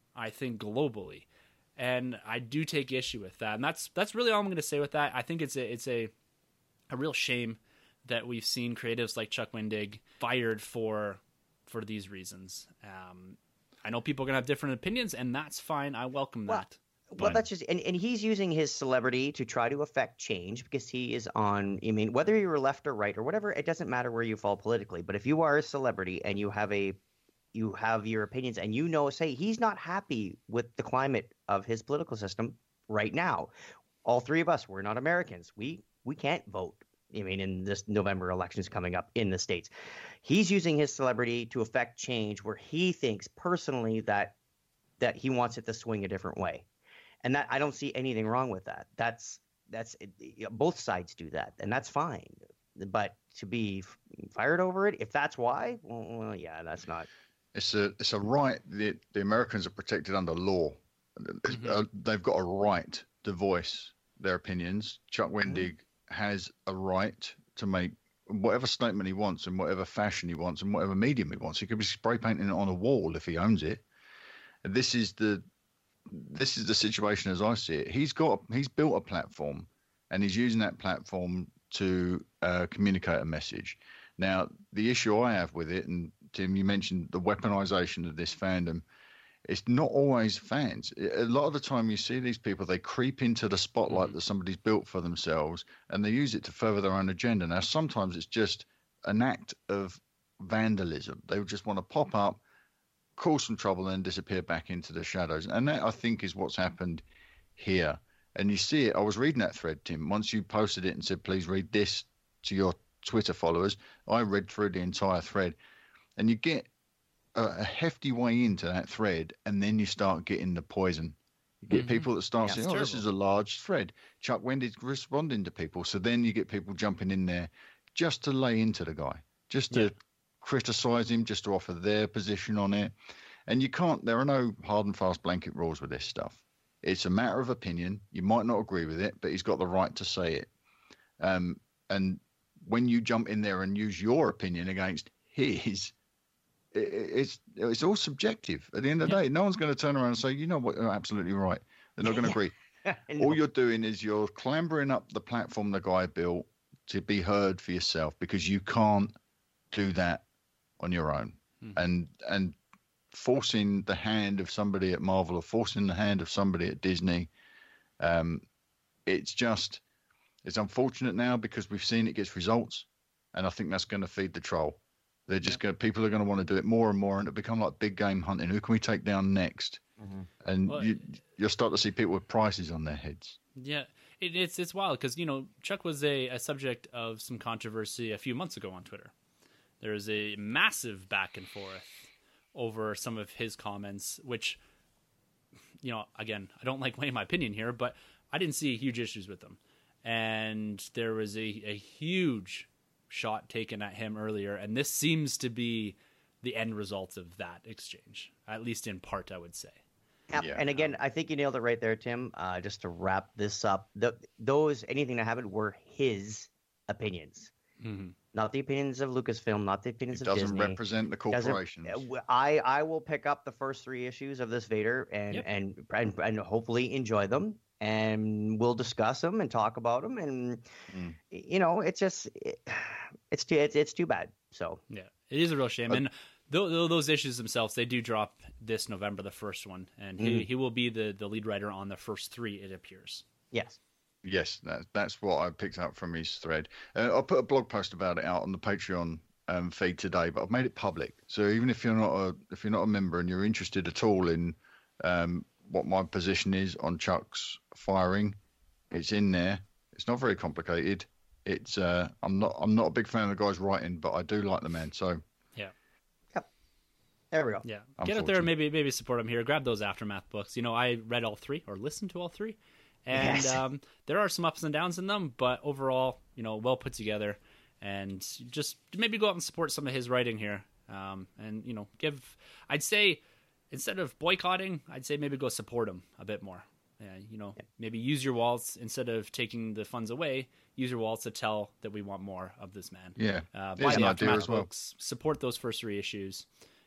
I think, globally. And I do take issue with that. And that's that's really all I'm going to say with that. I think it's a, it's a, a real shame that we've seen creatives like Chuck Wendig fired for for these reasons. Um, I know people are going to have different opinions, and that's fine. I welcome well, that. Well, that's just, and, and he's using his celebrity to try to affect change because he is on, I mean, whether you're left or right or whatever, it doesn't matter where you fall politically. But if you are a celebrity and you have a, you have your opinions and you know, say he's not happy with the climate of his political system right now. All three of us, we're not Americans. We, we can't vote. I mean, in this November elections coming up in the States, he's using his celebrity to affect change where he thinks personally that, that he wants it to swing a different way. And that I don't see anything wrong with that. That's that's you know, both sides do that, and that's fine. But to be f- fired over it, if that's why, well, well, yeah, that's not. It's a it's a right. The the Americans are protected under law. Mm-hmm. Uh, they've got a right to voice their opinions. Chuck Wendig mm-hmm. has a right to make whatever statement he wants, in whatever fashion he wants, and whatever medium he wants. He could be spray painting it on a wall if he owns it. And this is the. This is the situation as I see it. He's got, he's built a platform, and he's using that platform to uh, communicate a message. Now, the issue I have with it, and Tim, you mentioned the weaponization of this fandom. It's not always fans. A lot of the time, you see these people, they creep into the spotlight mm-hmm. that somebody's built for themselves, and they use it to further their own agenda. Now, sometimes it's just an act of vandalism. They just want to pop up, cause some trouble, and disappear back into the shadows. And that, I think, is what's happened here. And you see it. I was reading that thread, Tim. Once you posted it and said, please read this to your Twitter followers, I read through the entire thread. And you get a, a hefty way into that thread, and then you start getting the poison. You get mm-hmm. people that start yeah, saying, oh, terrible. This is a large thread. Chuck Wendig's responding to people. So then you get people jumping in there just to lay into the guy, just to... Yeah. criticize him, just to offer their position on it. And you can't, there are no hard and fast blanket rules with this stuff. It's a matter of opinion. You might not agree with it, but he's got the right to say it. Um, and when you jump in there and use your opinion against his, it, it's it's all subjective. At the end of the yeah. day, no one's going to turn around and say, you know what, you're absolutely right. They're not going to agree. no. All you're doing is you're clambering up the platform the guy built to be heard for yourself, because you can't do that on your own. Hmm. and and forcing the hand of somebody at Marvel or forcing the hand of somebody at Disney, um it's just it's unfortunate now, because we've seen it gets results, and I think that's going to feed the troll. They're just yeah. going people are going to want to do it more and more, and it become like big game hunting. Who can we take down next? Mm-hmm. And well, you you'll start to see people with prices on their heads. Yeah, it, it's it's wild, because you know Chuck was a, a subject of some controversy a few months ago on Twitter. There was a massive back and forth over some of his comments, which, you know, again, I don't like weighing my opinion here, but I didn't see huge issues with them. And there was a, a huge shot taken at him earlier, and this seems to be the end result of that exchange, at least in part, I would say. Yeah. And again, I think you nailed it right there, Tim. Uh, just to wrap this up, the, those, anything that happened were his opinions. Mm-hmm. Not the opinions of Lucasfilm, not the opinions it of Disney. Doesn't represent the corporations. I, I will pick up the first three issues of this Vader and, yep. and, and and hopefully enjoy them, and we'll discuss them and talk about them. And mm. you know, it's just it, it's too it's, it's too bad. So yeah, it is a real shame. Uh, and th- th- those issues themselves, they do drop this November, the first one, and he, mm. he will be the the lead writer on the first three. It appears. Yes. Yes, that, that's what I picked up from his thread. Uh, I'll put a blog post about it out on the Patreon um, feed today, but I've made it public. So even if you're not a if you're not a member and you're interested at all in um, what my position is on Chuck's firing, it's in there. It's not very complicated. It's uh, I'm not I'm not a big fan of the guy's writing, but I do like the man. So yeah, yep. There we go. Yeah, get out there and maybe maybe support him here. Grab those Aftermath books. You know, I read all three or listened to all three. And yes. um, there are some ups and downs in them, but overall, you know, well put together. And just maybe go out and support some of his writing here. Um, and, you know, give, I'd say, instead of boycotting, I'd say maybe go support him a bit more. Yeah, you know, yeah. maybe use your wallets instead of taking the funds away. Use your wallets to tell that we want more of this man. Yeah, uh, buy the Aftermath well. books, support those first three issues,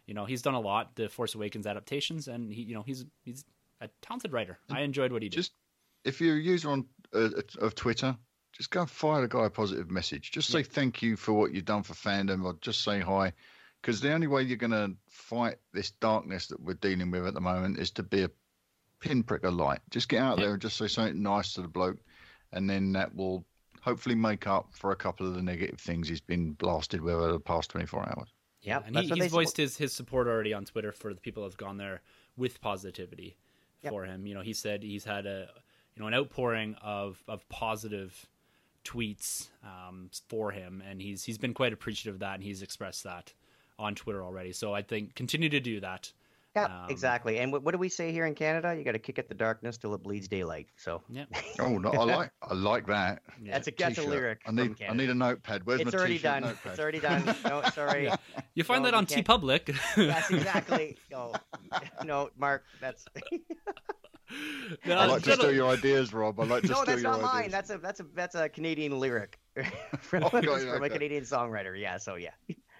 you know, he's done a lot, the Force Awakens adaptations, and he, you know, he's he's a talented writer. I enjoyed what he did. Just if you're a user on uh, of Twitter, just go and fire the guy a positive message. Just say yeah. thank you for what you've done for fandom, or just say hi. Because the only way you're going to fight this darkness that we're dealing with at the moment is to be a pinprick of light. Just get out yeah. there and just say something nice to the bloke, and then that will hopefully make up for a couple of the negative things he's been blasted with over the past twenty-four hours. Yeah, and he, he's voiced his, his support already on Twitter for the people who've gone there with positivity yep. for him. You know, he said he's had a you know an outpouring of of positive tweets um, for him, and he's he's been quite appreciative of that, and he's expressed that on Twitter already. So I think continue to do that. Yeah, um, exactly. And what, what do we say here in Canada? You got to kick at the darkness till it bleeds daylight. So yeah. Oh no, I like I like that. Yeah. That's a that's a lyric. I need I need a notepad. Where's it's my already t-shirt done. notepad? It's already done. No, sorry. Yeah. You find no, that on TeePublic. Yes, exactly. No, no, Mark, that's. No, I like to steal your ideas, Rob. I like to no, steal that's your not ideas. mine. That's a that's a that's a Canadian lyric from, oh, God, from okay. a Canadian songwriter. Yeah, so yeah.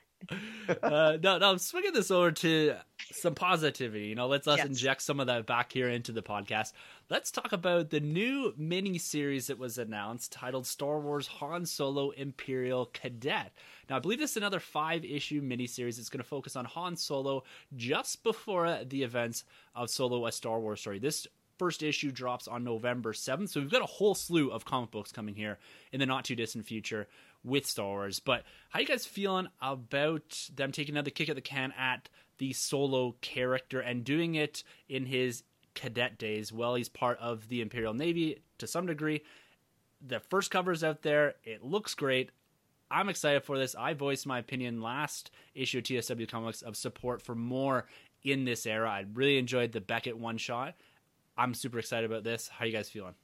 uh, no, no, I'm swinging this over to some positivity. You know, let's let's yes. inject some of that back here into the podcast. Let's talk about the new mini series that was announced, titled Star Wars Han Solo Imperial Cadet. Now, I believe this is another five issue mini series. It's going to focus on Han Solo just before the events of Solo: A Star Wars Story. This first issue drops on November seventh, so we've got a whole slew of comic books coming here in the not too distant future with Star Wars. But how you guys feeling about them taking another kick at the can at the Solo character and doing it in his cadet days? Well, he's part of the Imperial Navy to some degree. The first cover's out there. It looks great. I'm excited for this. I voiced my opinion last issue of T S W Comics of support for more in this era. I really enjoyed the Beckett one-shot. I'm super excited about this. How are you guys feeling?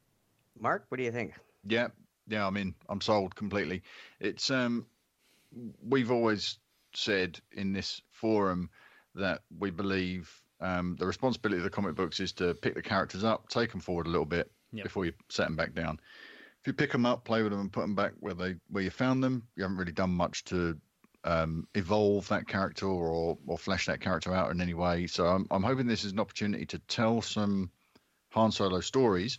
Mark, what do you think? Yeah, yeah. I mean, I'm sold completely. It's um, we've always said in this forum that we believe um, the responsibility of the comic books is to pick the characters up, take them forward a little bit yep. before you set them back down. If you pick them up, play with them, and put them back where they where you found them, you haven't really done much to um, evolve that character or or flesh that character out in any way. So I'm I'm hoping this is an opportunity to tell some Han Solo stories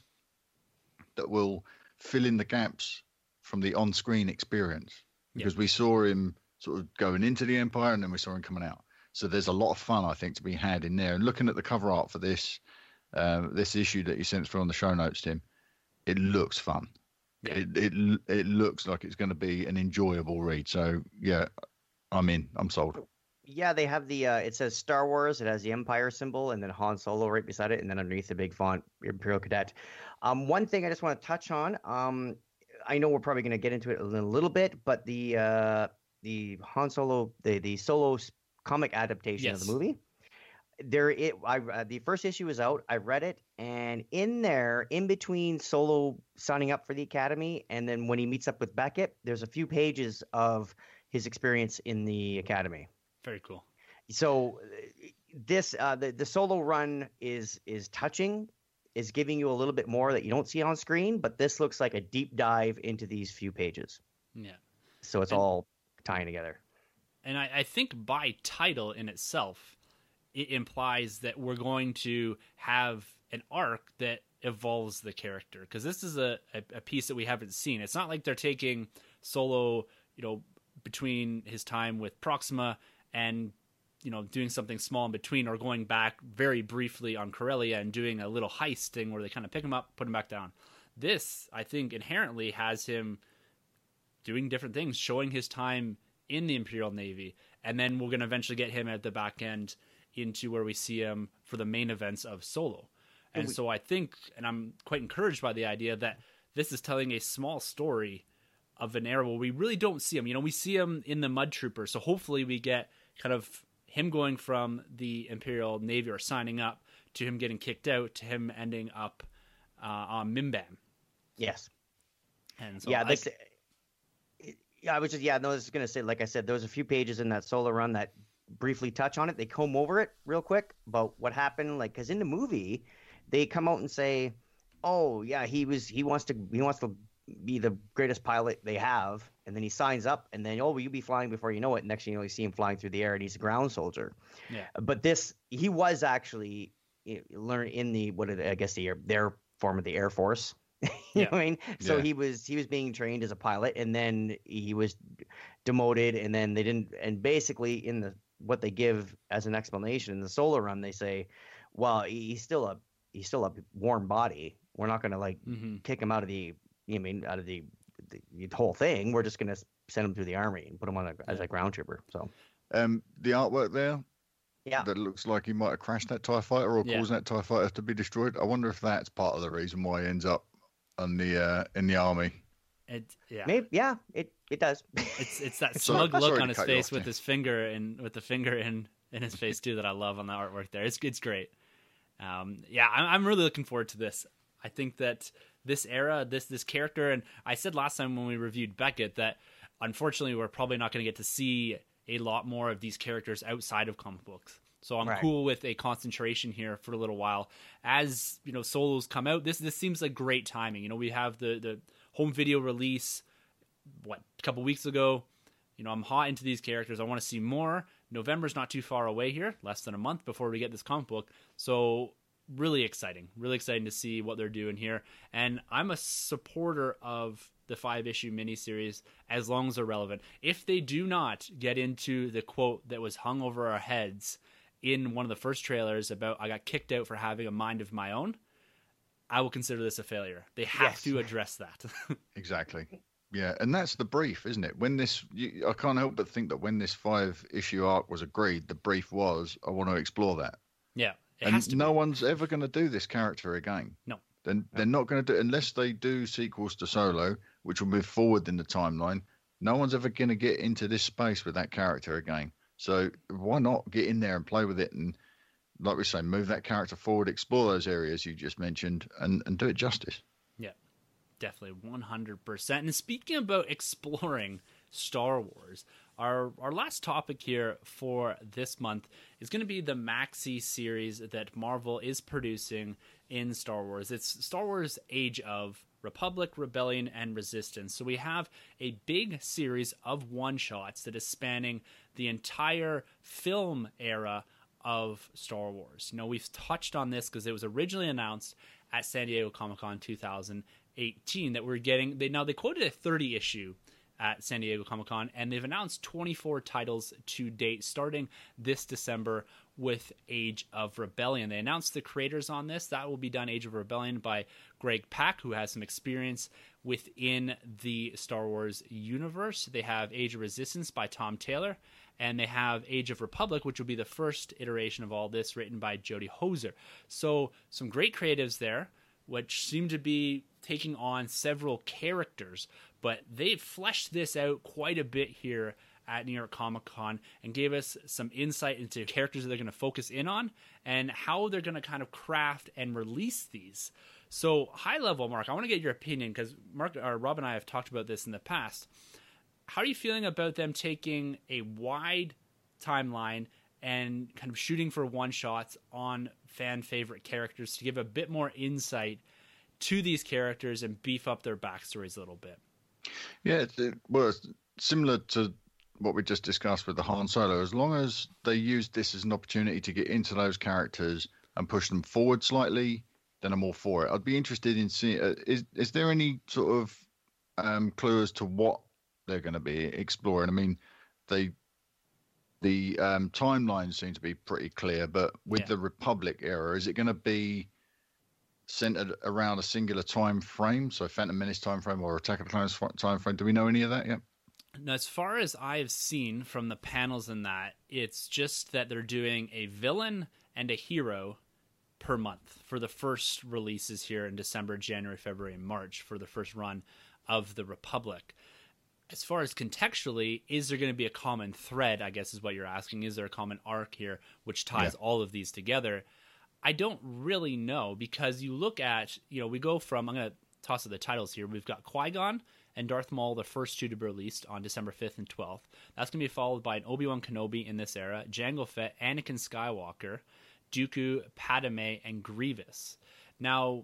that will fill in the gaps from the on-screen experience, because yep. we saw him sort of going into the Empire and then we saw him coming out. So there's a lot of fun, I think, to be had in there. And looking at the cover art for this uh, this issue that you sent through on the show notes, Tim, it looks fun. Yeah. It it it looks like it's going to be an enjoyable read. So yeah, I'm in. I'm sold. Yeah, they have the. Uh, it says Star Wars. It has the Empire symbol, and then Han Solo right beside it, and then underneath the big font, Imperial Cadet. Um, one thing I just want to touch on. Um, I know we're probably going to get into it in a little bit, but the uh, the Han Solo, the the Solo comic adaptation yes. of the movie. There, it. I uh, the first issue is out. I read it, and in there, in between Solo signing up for the Academy, and then when he meets up with Beckett, there's a few pages of his experience in the Academy. Very cool. So this uh, the the Solo run is is touching, is giving you a little bit more that you don't see on screen, but this looks like a deep dive into these few pages. Yeah. So it's and, all tying together. And I, I think by title in itself, it implies that we're going to have an arc that evolves the character, because this is a, a, a piece that we haven't seen. It's not like they're taking Solo, you know, between his time with Proxima and, you know, doing something small in between, or going back very briefly on Corellia and doing a little heist thing where they kind of pick him up, put him back down. This, I think, inherently has him doing different things, showing his time in the Imperial Navy, and then we're going to eventually get him at the back end into where we see him for the main events of Solo. And, and we, so I think, and I'm quite encouraged by the idea that this is telling a small story of an era where we really don't see him. You know, we see him in the Mud Trooper, so hopefully we get kind of him going from the Imperial Navy or signing up to him getting kicked out to him ending up uh, on Mimban. Yes. And so yeah, I, this, yeah, I was just, yeah, no, I was going to say, like I said, there was a few pages in that Solo run that briefly touch on it. They comb over it real quick about what happened. Like, cause in the movie they come out and say, oh yeah, he was, he wants to, he wants to be the greatest pilot they have, and then he signs up, and then, oh, you'll be flying before you know it. Next thing you know, you see him flying through the air, and he's a ground soldier. Yeah. But this, he was actually learn in the what I guess the air, their form of the Air Force. you Yeah. know what I mean? So Yeah. he was he was being trained as a pilot, and then he was demoted, and then they didn't. And basically, in the what they give as an explanation in the Solar Run, they say, well, he's still a he's still a warm body. We're not going to like Mm-hmm. kick him out of the you know, I mean out of the, the, the whole thing. We're just going to send him through the army and put him on a, as Yeah. a ground trooper. So Um, the artwork there, yeah, that looks like he might have crashed that TIE fighter or Yeah. caused that TIE fighter to be destroyed. I wonder if that's part of the reason why he ends up on the uh, in the army. It, yeah. maybe yeah, it it does. It's it's that Sorry- smug look sorry on to his cut you face off, with Tim. his finger and with the finger in in his face too that I love on the artwork there. It's it's great. Um, yeah, I'm I'm really looking forward to this. I think that this era, this this character, and I said last time when we reviewed Beckett that unfortunately we're probably not going to get to see a lot more of these characters outside of comic books. So I'm Right. cool with a concentration here for a little while. As you know, solos come out. This this seems like great timing. You know, we have the the home video release what a couple weeks ago. You know, I'm hot into these characters. I want to see more. November's not too far away here, less than a month before we get this comic book. So really exciting, really exciting to see what they're doing here. And I'm a supporter of the five issue miniseries as long as they're relevant. If they do not get into the quote that was hung over our heads in one of the first trailers about I got kicked out for having a mind of my own, I will consider this a failure. They have Yes. to address that. Exactly. Yeah, and that's the brief, isn't it? When this, you, I can't help but think that when this five issue arc was agreed, the brief was, I want to explore that. yeah, it has And to no be. one's ever going to do this character again. No. Then they're not going to do, unless they do sequels to Solo, which will move forward in the timeline. No one's ever going to get into this space with that character again. So why not get in there and play with it and, like we say, move that character forward, explore those areas you just mentioned, and, and do it justice. Yeah, definitely one hundred percent. And speaking about exploring Star Wars, our our last topic here for this month is going to be the maxi series that Marvel is producing in Star Wars. It's Star Wars Age of Republic, Rebellion, and Resistance. So we have a big series of one-shots that is spanning the entire film era of Star Wars. You know, we've touched on this because it was originally announced at San Diego Comic-Con two thousand eighteen that we're getting. They now they quoted a thirty issue at San Diego Comic-Con, and they've announced twenty-four titles to date, starting this December with Age of Rebellion. They announced the creators on this. That will be done, Age of Rebellion, by Greg Pak, who has some experience within the Star Wars universe. They have Age of Resistance by Tom Taylor, and they have Age of Republic, which will be the first iteration of all this, written by Jody Hoser. So some great creatives there, which seem to be taking on several characters, but they've fleshed this out quite a bit here at New York Comic Con and gave us some insight into characters that they're going to focus in on and how they're going to kind of craft and release these. So high level, Mark, I want to get your opinion because Mark or Rob and I have talked about this in the past. How are you feeling about them taking a wide timeline and kind of shooting for one shots on fan favorite characters to give a bit more insight to these characters and beef up their backstories a little bit? Yeah, it, it, well, it's similar to what we just discussed with the Han Solo. As long as they use this as an opportunity to get into those characters and push them forward slightly, then I'm all for it. I'd be interested in seeing. Uh, is is there any sort of um, clue as to what they're going to be exploring? I mean, they the um, timeline seems to be pretty clear, but with Yeah. the Republic era, is it going to be centered around a singular time frame? So Phantom Menace time frame or Attack of the Clones time frame? Do we know any of that yet? Now, as far as I've seen from the panels in that, it's just that they're doing a villain and a hero per month for the first releases here in December, January, February, and March for the first run of the Republic. As far as contextually, is there going to be a common thread, I guess is what you're asking. Is there a common arc here which ties Yeah. all of these together? I don't really know because you look at, you know, we go from, I'm going to toss up the titles here. We've got Qui-Gon and Darth Maul, the first two to be released on December fifth and twelfth. That's going to be followed by an Obi-Wan Kenobi in this era, Jango Fett, Anakin Skywalker, Dooku, Padme, and Grievous. Now,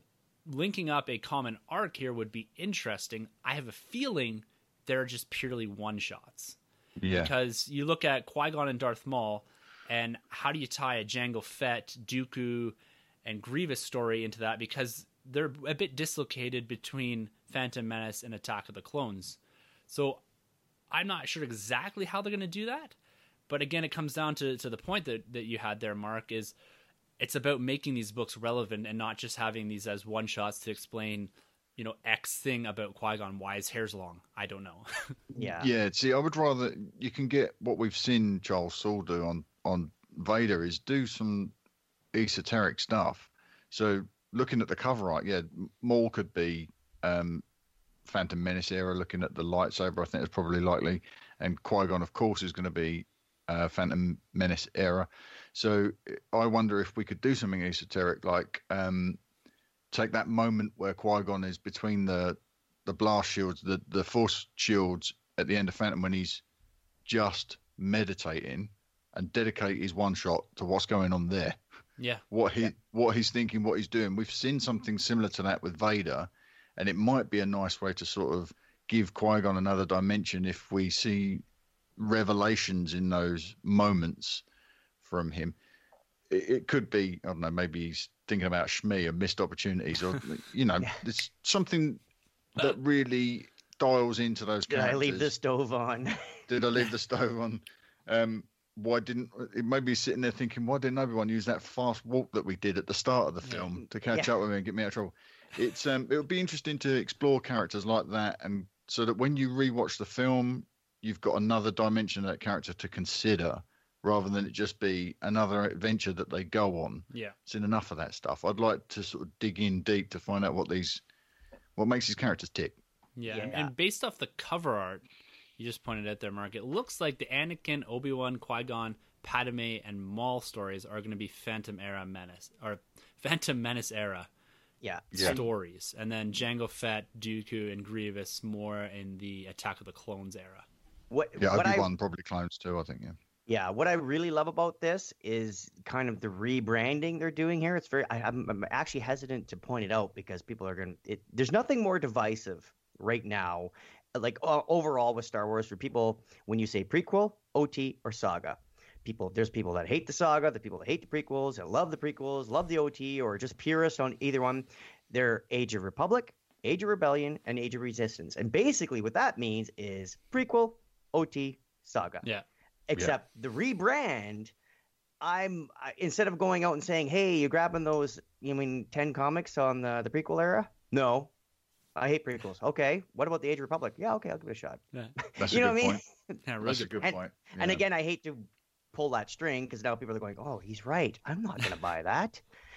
linking up a common arc here would be interesting. I have a feeling they're just purely one-shots. Yeah. Because you look at Qui-Gon and Darth Maul, and how do you tie a Jango Fett, Dooku, and Grievous story into that? Because they're a bit dislocated between Phantom Menace and Attack of the Clones. So I'm not sure exactly how they're going to do that. But again, it comes down to, to the point that, that you had there, Mark, is it's about making these books relevant and not just having these as one-shots to explain, you know, X thing about Qui-Gon, why his hair's long. I don't know. Yeah. Yeah, see, I would rather, you can get what we've seen Charles Soule do on, on Vader, is do some esoteric stuff. So looking at the cover art, yeah, Maul could be um, Phantom Menace era, looking at the lightsaber, I think it's probably likely. And Qui-Gon, of course, is going to be uh, Phantom Menace era. So I wonder if we could do something esoteric, like um, take that moment where Qui-Gon is between the the blast shields, the, the force shields at the end of Phantom, when he's just meditating, and dedicate his one shot to what's going on there. Yeah. What he Yeah. what he's thinking, what he's doing. We've seen something similar to that with Vader, and it might be a nice way to sort of give Qui-Gon another dimension if we see revelations in those moments from him. It, it could be, I don't know, maybe he's thinking about Shmi and missed opportunities, or you know, Yeah. it's something that really dials into those Did characters. I leave the stove on? Did I leave the stove on? Um, why didn't it? Maybe he's sitting there thinking, why didn't everyone use that fast walk that we did at the start of the film to catch Yeah. up with me and get me out of trouble? It's um, it would be interesting to explore characters like that, and so that when you rewatch the film, you've got another dimension of that character to consider, rather than it just be another adventure that they go on. Yeah. Seen enough of that stuff. I'd like to sort of dig in deep to find out what these, what makes these characters tick. Yeah. And, Yeah. and based off the cover art you just pointed out there, Mark, it looks like the Anakin, Obi-Wan, Qui-Gon, Padme, and Maul stories are going to be Phantom era Menace, or Phantom Menace era Yeah. Yeah. stories. And then Jango Fett, Dooku, and Grievous more in the Attack of the Clones era. What, Yeah, what I Obi-Wan probably clones too, I think, yeah. Yeah, what I really love about this is kind of the rebranding they're doing here. It's very, I, I'm, I'm actually hesitant to point it out because people are going to, there's nothing more divisive right now, like uh, overall with Star Wars for people when you say prequel, O T, or saga. People, there's people that hate the saga, the people that hate the prequels, that love the prequels, love the O T, or just purist on either one. They're Age of Republic, Age of Rebellion, and Age of Resistance. And basically what that means is prequel, O T, saga. Yeah. Except the rebrand, I'm I, instead of going out and saying, "Hey, you grabbing those? You mean ten comics on the the prequel era?" No, I hate prequels. Okay, what about the Age of Republic? Yeah, okay, I'll give it a shot. Yeah. That's You a know good what I mean? point. Yeah, really That's a good. good And- point. And Yeah. again, I hate to pull that string because now people are going, "Oh, he's right. I'm not going to buy that."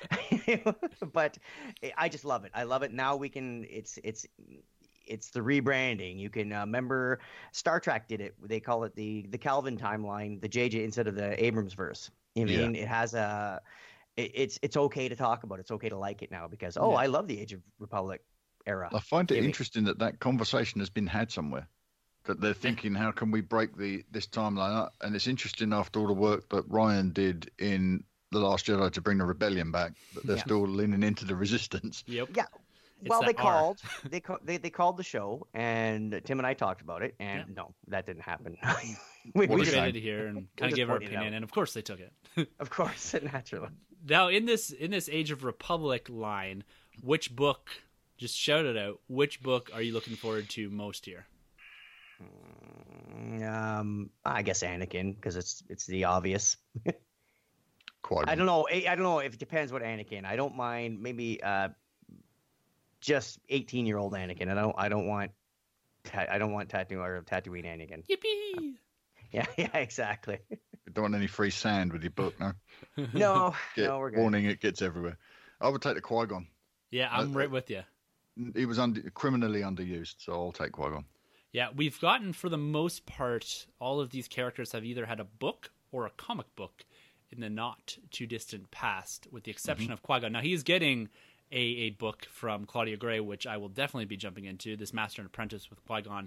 But I just love it. I love it. Now we can. It's it's. It's the rebranding. You can uh, remember Star Trek did it. They call it the the Calvin timeline, the J J instead of the Abrams verse. I mean, it has a. It, it's it's okay to talk about. It's okay to like it now because oh, Yeah. I love the Age of Republic era. I find it Give me- interesting that that conversation has been had somewhere. That they're thinking, how can we break the this timeline up? And it's interesting after all the work that Ryan did in The Last Jedi to bring the rebellion back, that they're Yeah. still leaning into the resistance. Yep. Yeah. It's Well, they that R. called. They, ca- they they called the show, and Tim and I talked about it, and Yeah. no, that didn't happen. What we, We a just, shame. debated here and kind of just gave our pointed it opinion, out. and of course they took it. of course, naturally. Now, in this in this Age of Republic line, which book? Just shout it out. Which book are you looking forward to most here? Um, I guess Anakin because it's it's the obvious. Quite. I don't know. I I don't know if it depends what Anakin. I don't mind maybe uh, just eighteen year old Anakin. I don't. I don't want. Ta- I don't want Tatooine or Tatooine Anakin. Yippee! Yeah, yeah, exactly. You don't want any free sand with your book, no? No, Get, no, we're good. warning, it gets everywhere. I would take the Qui-Gon. Yeah, I'm Uh, right with you. He was under, criminally underused, so I'll take Qui-Gon. Yeah, we've gotten, for the most part, all of these characters have either had a book or a comic book in the not too distant past, with the exception of Qui-Gon. Now, he's getting a, a book from Claudia Gray, which I will definitely be jumping into, this Master and Apprentice with Qui-Gon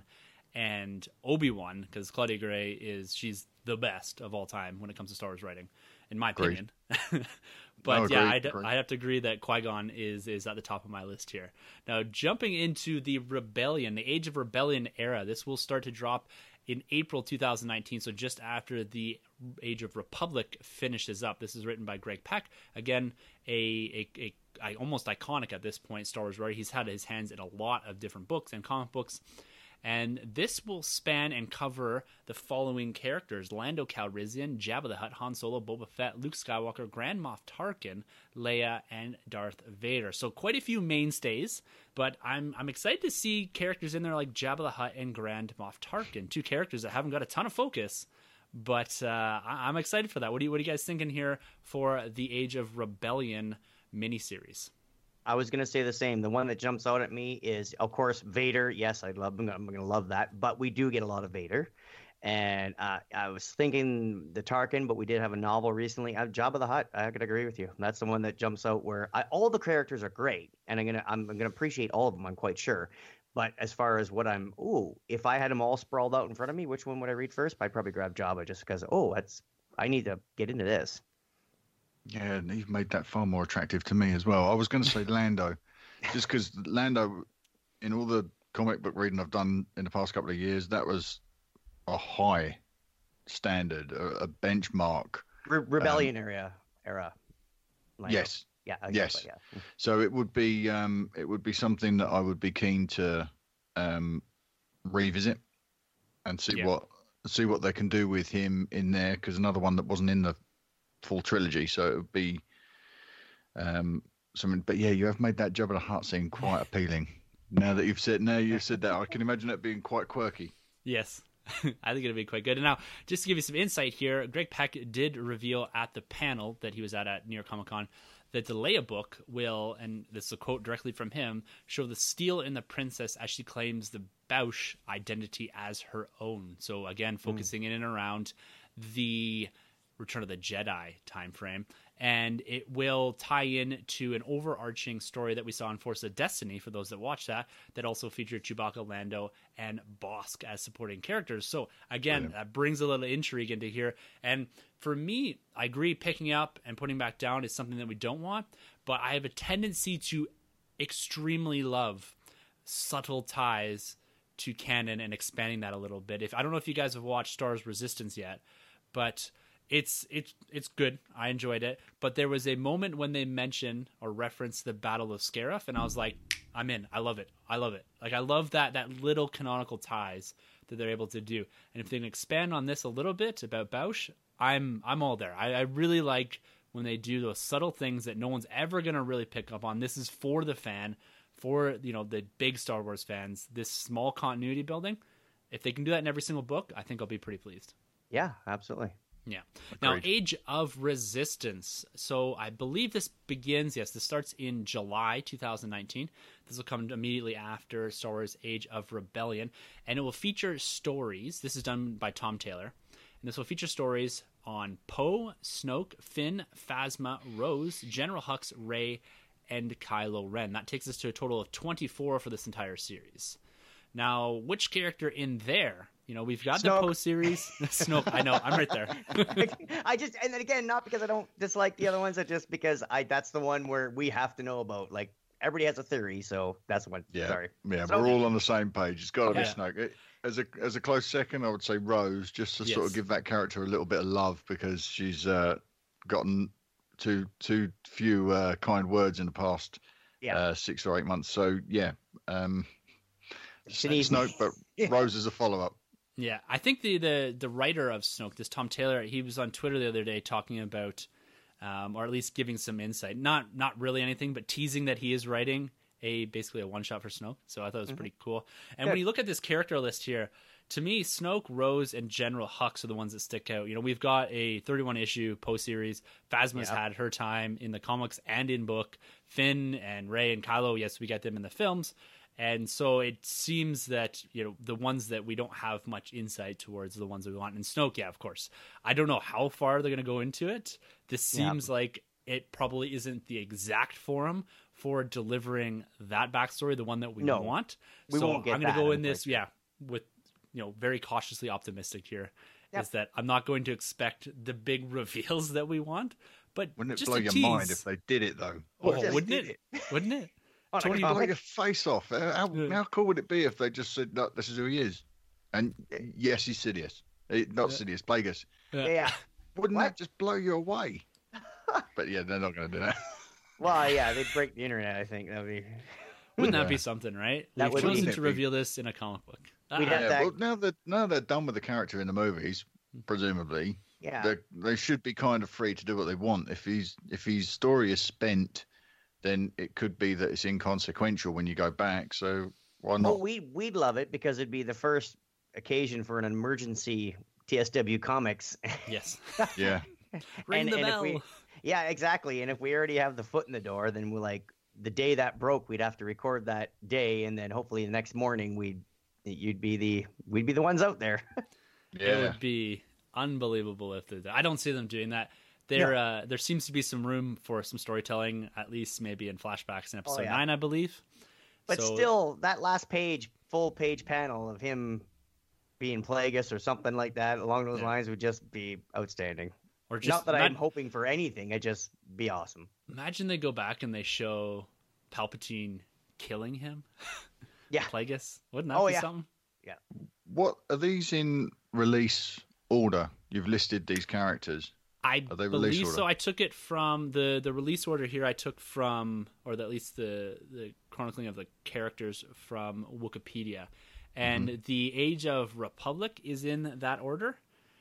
and Obi-Wan, because Claudia Gray is she's the best of all time when it comes to Star Wars writing, in my opinion. But no, yeah, agree, I'd, agree. I'd have to agree that Qui-Gon is is at the top of my list here. Now, jumping into the Rebellion, the Age of Rebellion era, this will start to drop in April two thousand nineteen, so just after the Age of Republic finishes up. This is written by Greg Pak. Again, a, a, a, a almost iconic at this point Star Wars writer. He's had his hands in a lot of different books and comic books. And this will span and cover the following characters: Lando Calrissian, Jabba the Hutt, Han Solo, Boba Fett, Luke Skywalker, Grand Moff Tarkin, Leia, and Darth Vader. So quite a few mainstays, but I'm I'm excited to see characters in there like Jabba the Hutt and Grand Moff Tarkin, two characters that haven't got a ton of focus, but uh, I, I'm excited for that. What do you what are you guys thinking here for the Age of Rebellion miniseries? I was going to say the same. The one that jumps out at me is, of course, Vader. Yes, I love. I'm going to love that. But we do get a lot of Vader. And uh, I was thinking the Tarkin, but we did have a novel recently. Uh, Jabba the Hutt. I could agree with you. That's the one that jumps out where I, all the characters are great, and I'm gonna I'm, I'm gonna appreciate all of them. I'm quite sure. But as far as what I'm, ooh, if I had them all sprawled out in front of me, which one would I read first? I'd probably grab Jabba just because. Oh, that's I need to get into this. Yeah, and you've made that far more attractive to me as well. I was going to say Lando, just because Lando, in all the comic book reading I've done in the past couple of years, that was a high standard, a, a benchmark. Re- Rebellion um, era, era. Lando. Yes. Yeah. Exactly, yes. Yeah. So it would be, um, it would be something that I would be keen to um, revisit and see yeah. what see what they can do with him in there. Because another one that wasn't in the full trilogy, so it would be um something. But yeah, you have made that Jabba the Hutt scene quite appealing. Now that you've said, now you've said that, I can imagine it being quite quirky. Yes, I think it'll be quite good. And now, just to give you some insight here, Greg Pak did reveal at the panel that he was at at New York Comic Con that the Leia book will, and this is a quote directly from him, show the steel in the princess as she claims the Boushh identity as her own. So again, focusing mm. in and around the Return of the Jedi time frame, and it will tie in to an overarching story that we saw in Force of Destiny, for those that watch that, that also featured Chewbacca, Lando, and Bossk as supporting characters. So again, Brilliant. That brings a little intrigue into here. And for me, I agree, picking up and putting back down is something that we don't want, but I have a tendency to extremely love subtle ties to canon and expanding that a little bit. If I don't know if you guys have watched Star Wars Resistance yet, but It's it's it's good. I enjoyed it, but there was a moment when they mention or reference the Battle of Scarif, and I was like, I'm in. I love it. I love it. Like I love that that little canonical ties that they're able to do. And if they can expand on this a little bit about Boushh, I'm I'm all there. I, I really like when they do those subtle things that no one's ever gonna really pick up on. This is for the fan, for you know the big Star Wars fans. This small continuity building. If they can do that in every single book, I think I'll be pretty pleased. Yeah, absolutely. Yeah. Agreed. Now, Age of Resistance. So I believe this begins, yes, this starts in July two thousand nineteen. This will come immediately after Star Wars Age of Rebellion. And it will feature stories. This is done by Tom Taylor. And this will feature stories on Poe, Snoke, Finn, Phasma, Rose, General Hux, Rey, and Kylo Ren. That takes us to a total of twenty-four for this entire series. Now, which character in there? You know, we've got Snoke. the Poe series. Snoke, I know, I'm right there. I just, and then again, not because I don't dislike the other ones, but just because I that's the one where we have to know about. Like, everybody has a theory, so that's the one. Yeah, Sorry. yeah, So- we're all on the same page. It's got to Yeah. be Snoke. It, as a as a close second, I would say Rose, just to sort Yes. of give that character a little bit of love because she's uh, gotten too too few uh, kind words in the past Yeah. uh, six or eight months. So yeah, um, Shanice- Snoke, but Yeah. Rose is a follow up. Yeah, I think the, the, the writer of Snoke, this Tom Taylor, he was on Twitter the other day talking about, um, or at least giving some insight. Not not really anything, but teasing that he is writing a basically a one shot for Snoke. So I thought it was Mhm. pretty cool. And Good. when you look at this character list here, to me, Snoke, Rose, and General Hux are the ones that stick out. You know, we've got a thirty-one issue Poe series. Phasma's Yeah. had her time in the comics and in book. Finn and Rey and Kylo, yes, we get them in the films. And so it seems that, you know, the ones that we don't have much insight towards are the ones that we want. And Snoke, yeah, of course. I don't know how far they're going to go into it. This Yeah. seems like it probably isn't the exact forum for delivering that backstory, the one that we No, want. we so won't get I'm going to that, go I'm in this, quite yeah, with you know, very cautiously optimistic here. Yep. Is that I'm not going to expect the big reveals that we want, but Wouldn't it just blow a your tease. mind if they did it though? Oh, Just wouldn't did it? Wouldn't it? On a Tony, Blow comic? your face off. How, how, Yeah. how cool would it be if they just said, "No, this is who he is," and yes, he's Sidious, Eh, not Yeah. Sidious, Plagueis. Yeah. Yeah. Wouldn't What? that just blow you away? But yeah, they're not going to do that. Well, yeah, they'd break the internet. I think that'd be. Wouldn't that Yeah. be something, right? That We've would be. chosen Wouldn't to it be? reveal this in a comic book. We'd Ah, have Yeah, that- well, now that now they're done with the character in the movies, presumably, Yeah. they they should be kind of free to do what they want. If he's if his story is spent, then it could be that it's inconsequential when you go back. So why not? Well, we we'd love it because it'd be the first occasion for an emergency T S W comics. yes. Yeah, Ring And- the and if bell. we- yeah, exactly. And if we already have the foot in the door, then we're like the day that broke, we'd have to record that day, and then hopefully the next morning we'd you'd be the we'd be the ones out there. It yeah. would be unbelievable if they. I don't see them doing that. There, uh, there seems to be some room for some storytelling, at least maybe in flashbacks in episode yeah. nine, I believe. But So- still, that last page, full page panel of him being Plagueis or something like that along those Yeah. lines would just be outstanding. or just Not that ima- I'm hoping for anything, it'd just be awesome. imagine they go back and they show Palpatine killing him. Yeah. Plagueis. Wouldn't that Oh, be yeah. something? What are these in release order? You've listed these characters. I Are they release believe order? so. I took it from the the release order here. I took from, or at least the the chronicling of the characters from Wikipedia, and Mm-hmm. the Age of Republic is in that order,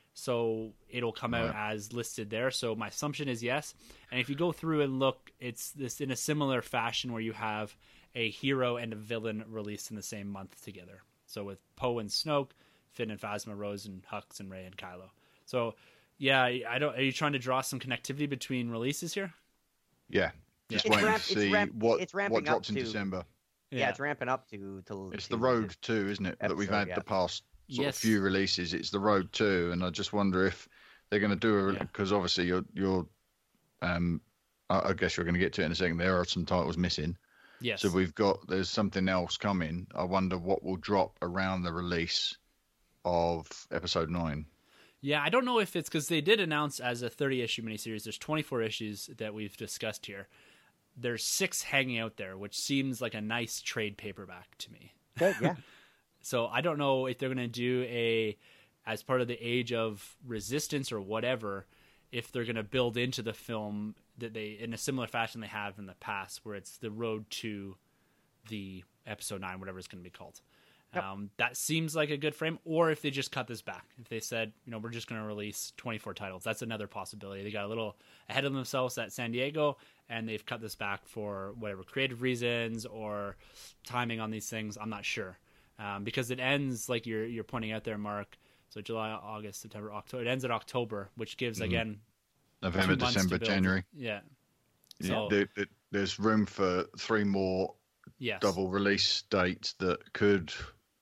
so it'll come out Right. as listed there. So my assumption is yes. And if you go through and look, it's this in a similar fashion where you have a hero and a villain released in the same month together. So with Poe and Snoke, Finn and Phasma, Rose and Hux, and Rey and Kylo. So. Yeah, I don't. Are you trying to draw some connectivity between releases here? Yeah, just It's waiting ramp- to it's see ramp- what it's ramping what up drops in to- December. Yeah, it's ramping up to to. It's to the Road Two, isn't it? that we've episode, had yeah. the past sort Yes. of few releases. It's the Road Two, and I just wonder if they're going to do a Yeah. because obviously you're you're. Um, I, I guess you're going to get to it in a second. There are some titles missing, Yes. so we've got there's something else coming. I wonder what will drop around the release of Episode Nine. Yeah, I don't know if it's because they did announce as a thirty issue miniseries. There's twenty-four issues that we've discussed here. There's six hanging out there, which seems like a nice trade paperback to me. Good, yeah. So I don't know if they're going to do a, as part of the Age of Resistance or whatever, if they're going to build into the film that they, in a similar fashion they have in the past, where it's the road to the episode nine, whatever it's going to be called. Yep. Um, that seems like a good frame. Or if they just cut this back, if they said, you know, we're just going to release twenty-four titles, that's another possibility. They got a little ahead of themselves at San Diego, and they've cut this back for whatever creative reasons or timing on these things. I'm not sure. Um, because it ends, like you're you're pointing out there, Mark. So July, August, September, October. It ends at October, which gives, Mhm. again, November, two months December, to build. January. Yeah. Yeah, So, there, there- there's room for three more yes. double release dates that could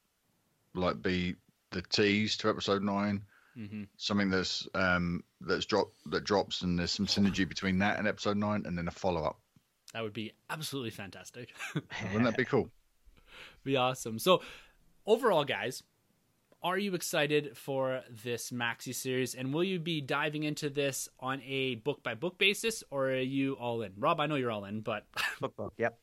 like be the tease to episode nine, hmm something that's um that's drop that drops and there's some synergy between that and episode nine, and then a follow up. That would be absolutely fantastic. Wouldn't that be cool? Be awesome. So, overall, guys, are you excited for this maxi series, and will you be diving into this on a book by book basis, or are you all in? Rob, I know you're all in, but Book book, yep.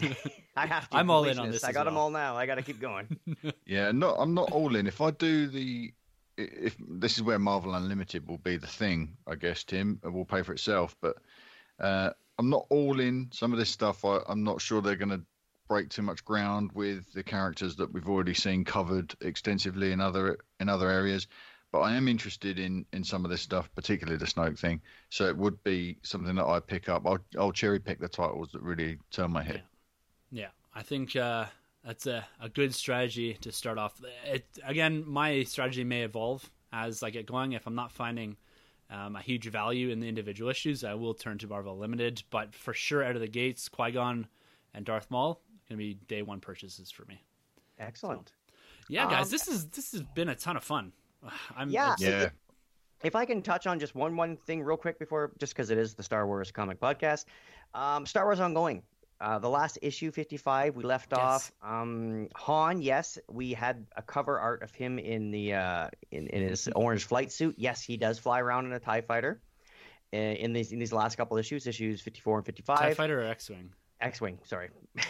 I have to. I'm all in on completionist. this I as got them well. all now. I got to keep going. Yeah, no, I'm not all in. If I do the, if this is where Marvel Unlimited will be the thing, I guess, Tim, it will pay for itself. But uh, I'm not all in. Some of this stuff, I, I'm not sure they're going to break too much ground with the characters that we've already seen covered extensively in other in other areas. But I am interested in in some of this stuff, particularly the Snoke thing. So it would be something that I pick up. I'll, I'll cherry pick the titles that really turn my head. Yeah, I think uh, that's a, a good strategy to start off. It, again, my strategy may evolve as I get going. If I'm not finding um, a huge value in the individual issues, I will turn to Marvel Limited. But for sure, out of the gates, Qui-Gon and Darth Maul going to be day one purchases for me. Excellent. Yeah, guys, Um, this is this has been a ton of fun. I'm Yeah. it's- Yeah. If I can touch on just one one thing real quick before, just because it is the Star Wars comic podcast, um, Star Wars Ongoing. Uh, the last issue, fifty-five, we left Yes. off. Um, Han, yes, we had a cover art of him in the uh, in, in his orange flight suit. Yes, he does fly around in a TIE fighter. Uh, in these in these last couple issues, issues fifty-four and fifty-five. TIE Fighter or X-Wing? X-wing, sorry.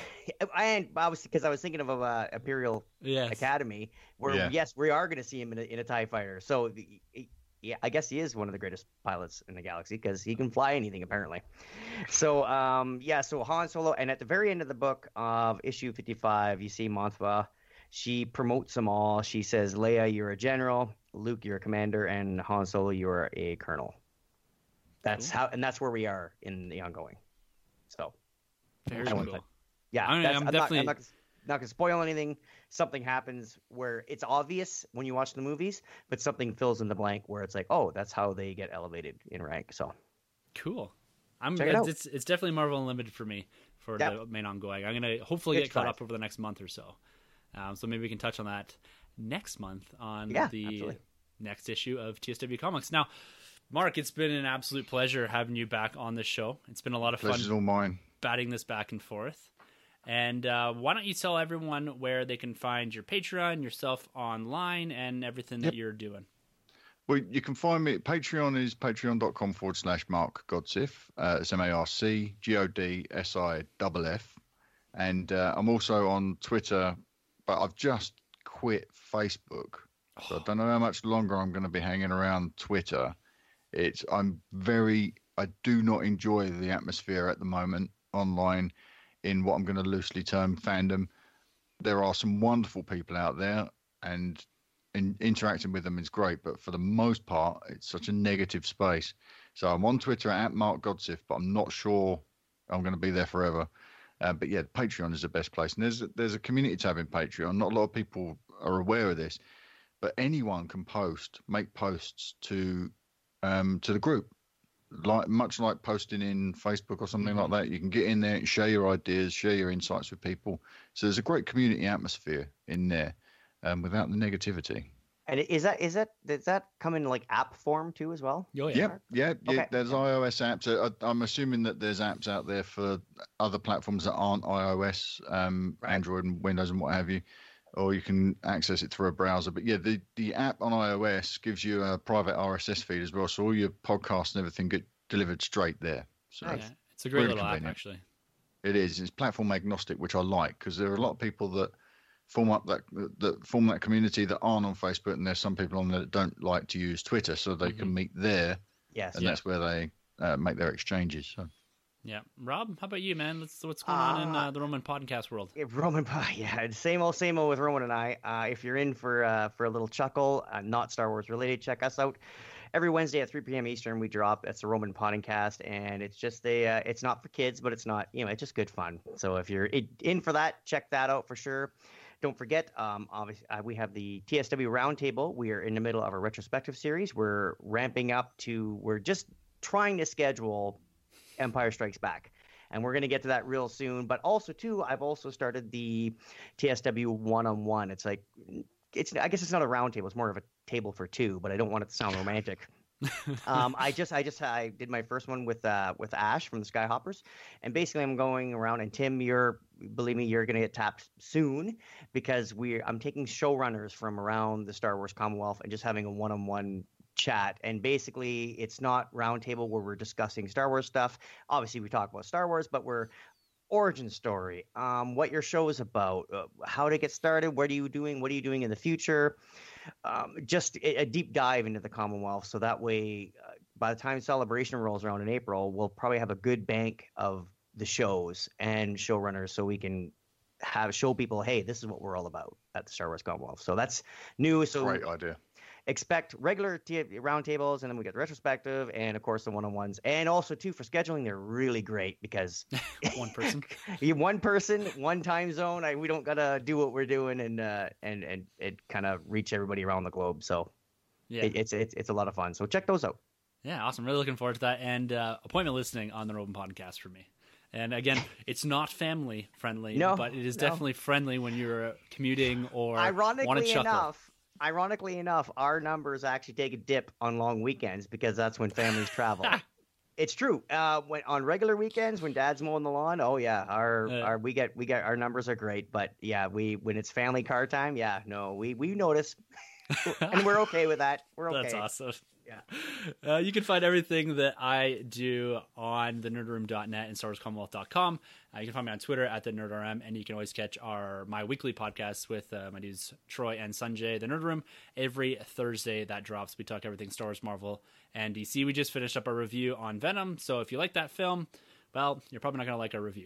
And I was because I was thinking of uh, Imperial Yes. Academy, where Yeah. yes, we are going to see him in a, in a TIE fighter. So the, yeah, I guess he is one of the greatest pilots in the galaxy because he can fly anything apparently. So um, yeah, so Han Solo, and at the very end of the book of issue fifty-five, you see Mothma. She promotes them all. She says, "Leia, you're a general. Luke, you're a commander, and Han Solo, you're a colonel." That's Cool. how, and that's where we are in the ongoing. So. Very I won't cool. play. Yeah, I mean, that's, I'm I'm, definitely- not, I'm not, not gonna spoil anything. Something happens where it's obvious when you watch the movies, but something fills in the blank where it's like, oh, that's how they get elevated in rank. So Cool. I'm. Check it out. It's it's definitely Marvel Unlimited for me for Yeah. the main ongoing. I'm gonna hopefully It's get caught fine. up over the next month or so. Um, so maybe we can touch on that next month on Yeah, the absolutely. next issue of T S W Comics. Now, Mark, it's been an absolute pleasure having you back on the show. It's been a lot of fun Pleasure's all mine. batting this back and forth. And uh, why don't you tell everyone where they can find your Patreon, yourself online, and everything that Yep. you're doing? Well, you can find me. Patreon is patreon.com forward slash Mark Godsif. Uh, it's M A R C G O D S I F F. And uh, I'm also on Twitter, but I've just quit Facebook. So I don't know how much longer I'm going to be hanging around Twitter. It's I'm very I do not enjoy the atmosphere at the moment online in what I'm going to loosely term fandom. There are some wonderful people out there, and in, interacting with them is great, but for the most part, it's such a negative space. So I'm on Twitter at Mark Godsif, but I'm not sure I'm going to be there forever. Uh, but yeah, Patreon is the best place. And there's a, there's a community tab in Patreon. Not a lot of people are aware of this, but anyone can post, make posts to um, to the group. Like much like posting in Facebook or something Mm-hmm. like that, you can get in there and share your ideas, share your insights with people. So there's a great community atmosphere in there, um, without the negativity. and is that is that does that come in like app form too as well? Oh, yeah. Yeah, yeah, yeah. Okay. There's iOS apps. Uh, I, I'm assuming that there's apps out there for other platforms that aren't iOS, um, Right. Android and Windows and what have you, or you can access it through a browser. But yeah, the, the app on iOS gives you a private R S S feed as well, so all your podcasts and everything get delivered straight there. So Yeah, it's a great Really little app, convenient. actually. it is. It's platform agnostic, which I like, because there are a lot of people that form up that that form that community that aren't on Facebook, and there's some people on there that don't like to use Twitter, so they Mhm. can meet there, Yes. and that's where they uh, make their exchanges. So. Yeah. Rob, how about you, man? Let's, what's going on in Uh, uh, the Roman podcast world? Yeah, Roman, yeah, same old, same old with Roman and I. Uh, if you're in for uh, for a little chuckle, uh, not Star Wars related, check us out. Every Wednesday at three p.m. Eastern, we drop. It's the Roman Podcast, and it's just a. Uh, it's not for kids, but it's not. You know, it's just good fun. So if you're in- in for that, check that out for sure. Don't forget, um, obviously, uh, we have the T S W Roundtable. We are in the middle of a retrospective series. We're ramping up to. We're just trying to schedule Empire Strikes Back. And we're going to get to that real soon. But also, too, I've also started the T S W one-on-one. It's like, it's I guess it's not a round table. It's more of a table for two, but I don't want it to sound romantic. um, I just, I just, I did my first one with, uh, with Ash from the Skyhoppers. And basically I'm going around, and Tim, you're, believe me, you're going to get tapped soon, because we're, I'm taking showrunners from around the Star Wars Commonwealth and just having a one-on-one chat. And basically it's not roundtable where we're discussing Star Wars stuff. Obviously we talk about Star Wars, but we're origin story, um, what your show is about, uh, how to get started, what are you doing, what are you doing in the future, um, just a, a deep dive into the Commonwealth. So that way, uh, by the time Celebration rolls around in April, we'll probably have a good bank of the shows and showrunners, so we can have show people, hey, this is what we're all about at the Star Wars Commonwealth. So that's new. So Great idea. expect regular t- roundtables, and then we get the retrospective, and of course the one-on-ones. And also too, for scheduling, they're really great because One person. you one person, one time zone. I, we don't gotta do what we're doing, and uh, and and it kind of reach everybody around the globe. So Yeah. it, it's it's it's a lot of fun. So check those out. Yeah, awesome. Really looking forward to that. And uh, appointment listening on the Roman podcast for me. And again, it's not family friendly, No, but it is no. definitely friendly when you're commuting or want to Ironically chuckle. enough, ironically enough, our numbers actually take a dip on long weekends because that's when families travel. It's true. Uh, when on regular weekends when Dad's mowing the lawn, oh yeah, our Uh, our we get we get our numbers are great. But yeah, we when it's family car time, yeah, no, we we notice, and we're okay with that. We're okay. That's awesome. Yeah. Uh, you can find everything that I do on the nerd room dot net and star wars commonwealth dot com. Uh, you can find me on Twitter at the nerdrm, and you can always catch our my weekly podcast with uh, my dudes Troy and Sanjay, the Nerd Room, every Thursday that drops. We talk everything Star Wars, Marvel, and D C. We just finished up our review on Venom, so if you like that film, well, you're probably not going to like our review.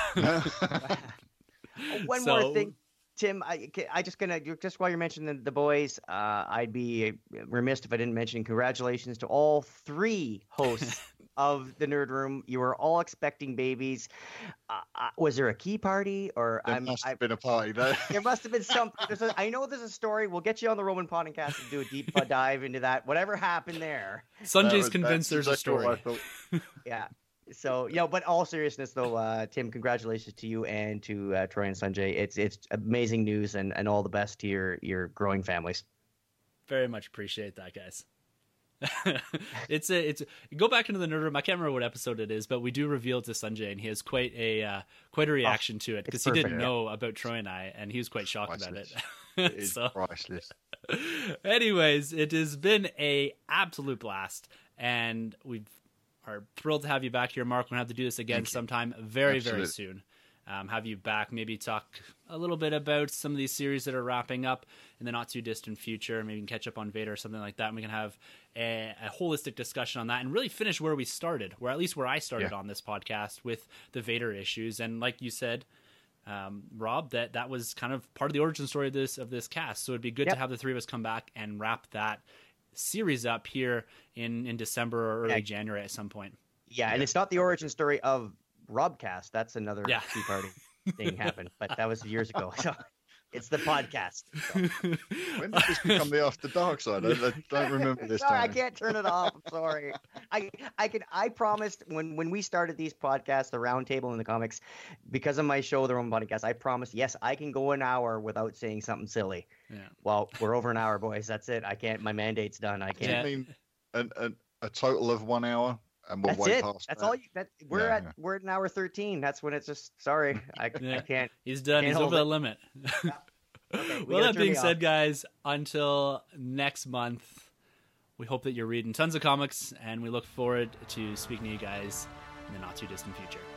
One So- more thing, Tim. I I just gonna just while you're mentioning the, the boys, uh, I'd be remiss if I didn't mention congratulations to all three hosts of the Nerd Room. You were all expecting babies. Uh, uh, was there a key party or There I'm, must I, have been a party there. there must have been something. There's a, I know there's a story. We'll get you on the Roman Podcast and do a deep dive into that. Whatever happened there. Sanjay's That was- convinced that's there's a exactly what story. I thought. Yeah. So, you know, but all seriousness though, uh, Tim, congratulations to you and to uh, Troy and Sanjay. It's it's amazing news and, and all the best to your, your growing families. Very much appreciate that, guys. it's a it's a, go back into the Nerd Room. I can't remember what episode it is, but we do reveal to Sanjay, and he has quite a uh, quite a reaction to it because he didn't perfect, know about Troy and I, and he was quite shocked about it. It's so, priceless. anyways, it has been a absolute blast, and we are thrilled to have you back here, Mark. We're gonna have to do this again Thank you. sometime very very Absolutely. soon. Um, have you back, maybe talk a little bit about some of these series that are wrapping up in the not too distant future. Maybe we can catch up on Vader or something like that, and we can have a, a holistic discussion on that and really finish where we started, or at least where I started Yeah. on this podcast with the Vader issues. And like you said, um, Rob, that that was kind of part of the origin story of this of this cast. So it'd be good Yep. to have the three of us come back and wrap that series up here in, in December or early Yeah. January at some point. Yeah, and it's not the origin story of Robcast. That's another Yeah. Tea Party thing happened, but that was years ago. So it's the podcast. So. When did this become the After Dark side? I, I don't remember this sorry, I time. can't turn it off. I'm sorry. I I can I promised when when we started these podcasts, the round table in the comics, because of my show, the Roman Podcast, I promised, yes, I can go an hour without saying something silly. Yeah. Well, we're over an hour, boys. That's it. I can't. My mandate's done. I I can't. Yeah. mean, an, an, a total of one hour, and we'll That's way it. past That's that. all you. That we're Yeah, at. yeah. We're at an hour thirteen. That's when it's just. Sorry, I, Yeah. I can't. He's done. Can't He's hold over the it. limit. Okay, we well, gotta that turn being me said, off. guys, until next month, we hope that you're reading tons of comics, and we look forward to speaking to you guys in the not too distant future.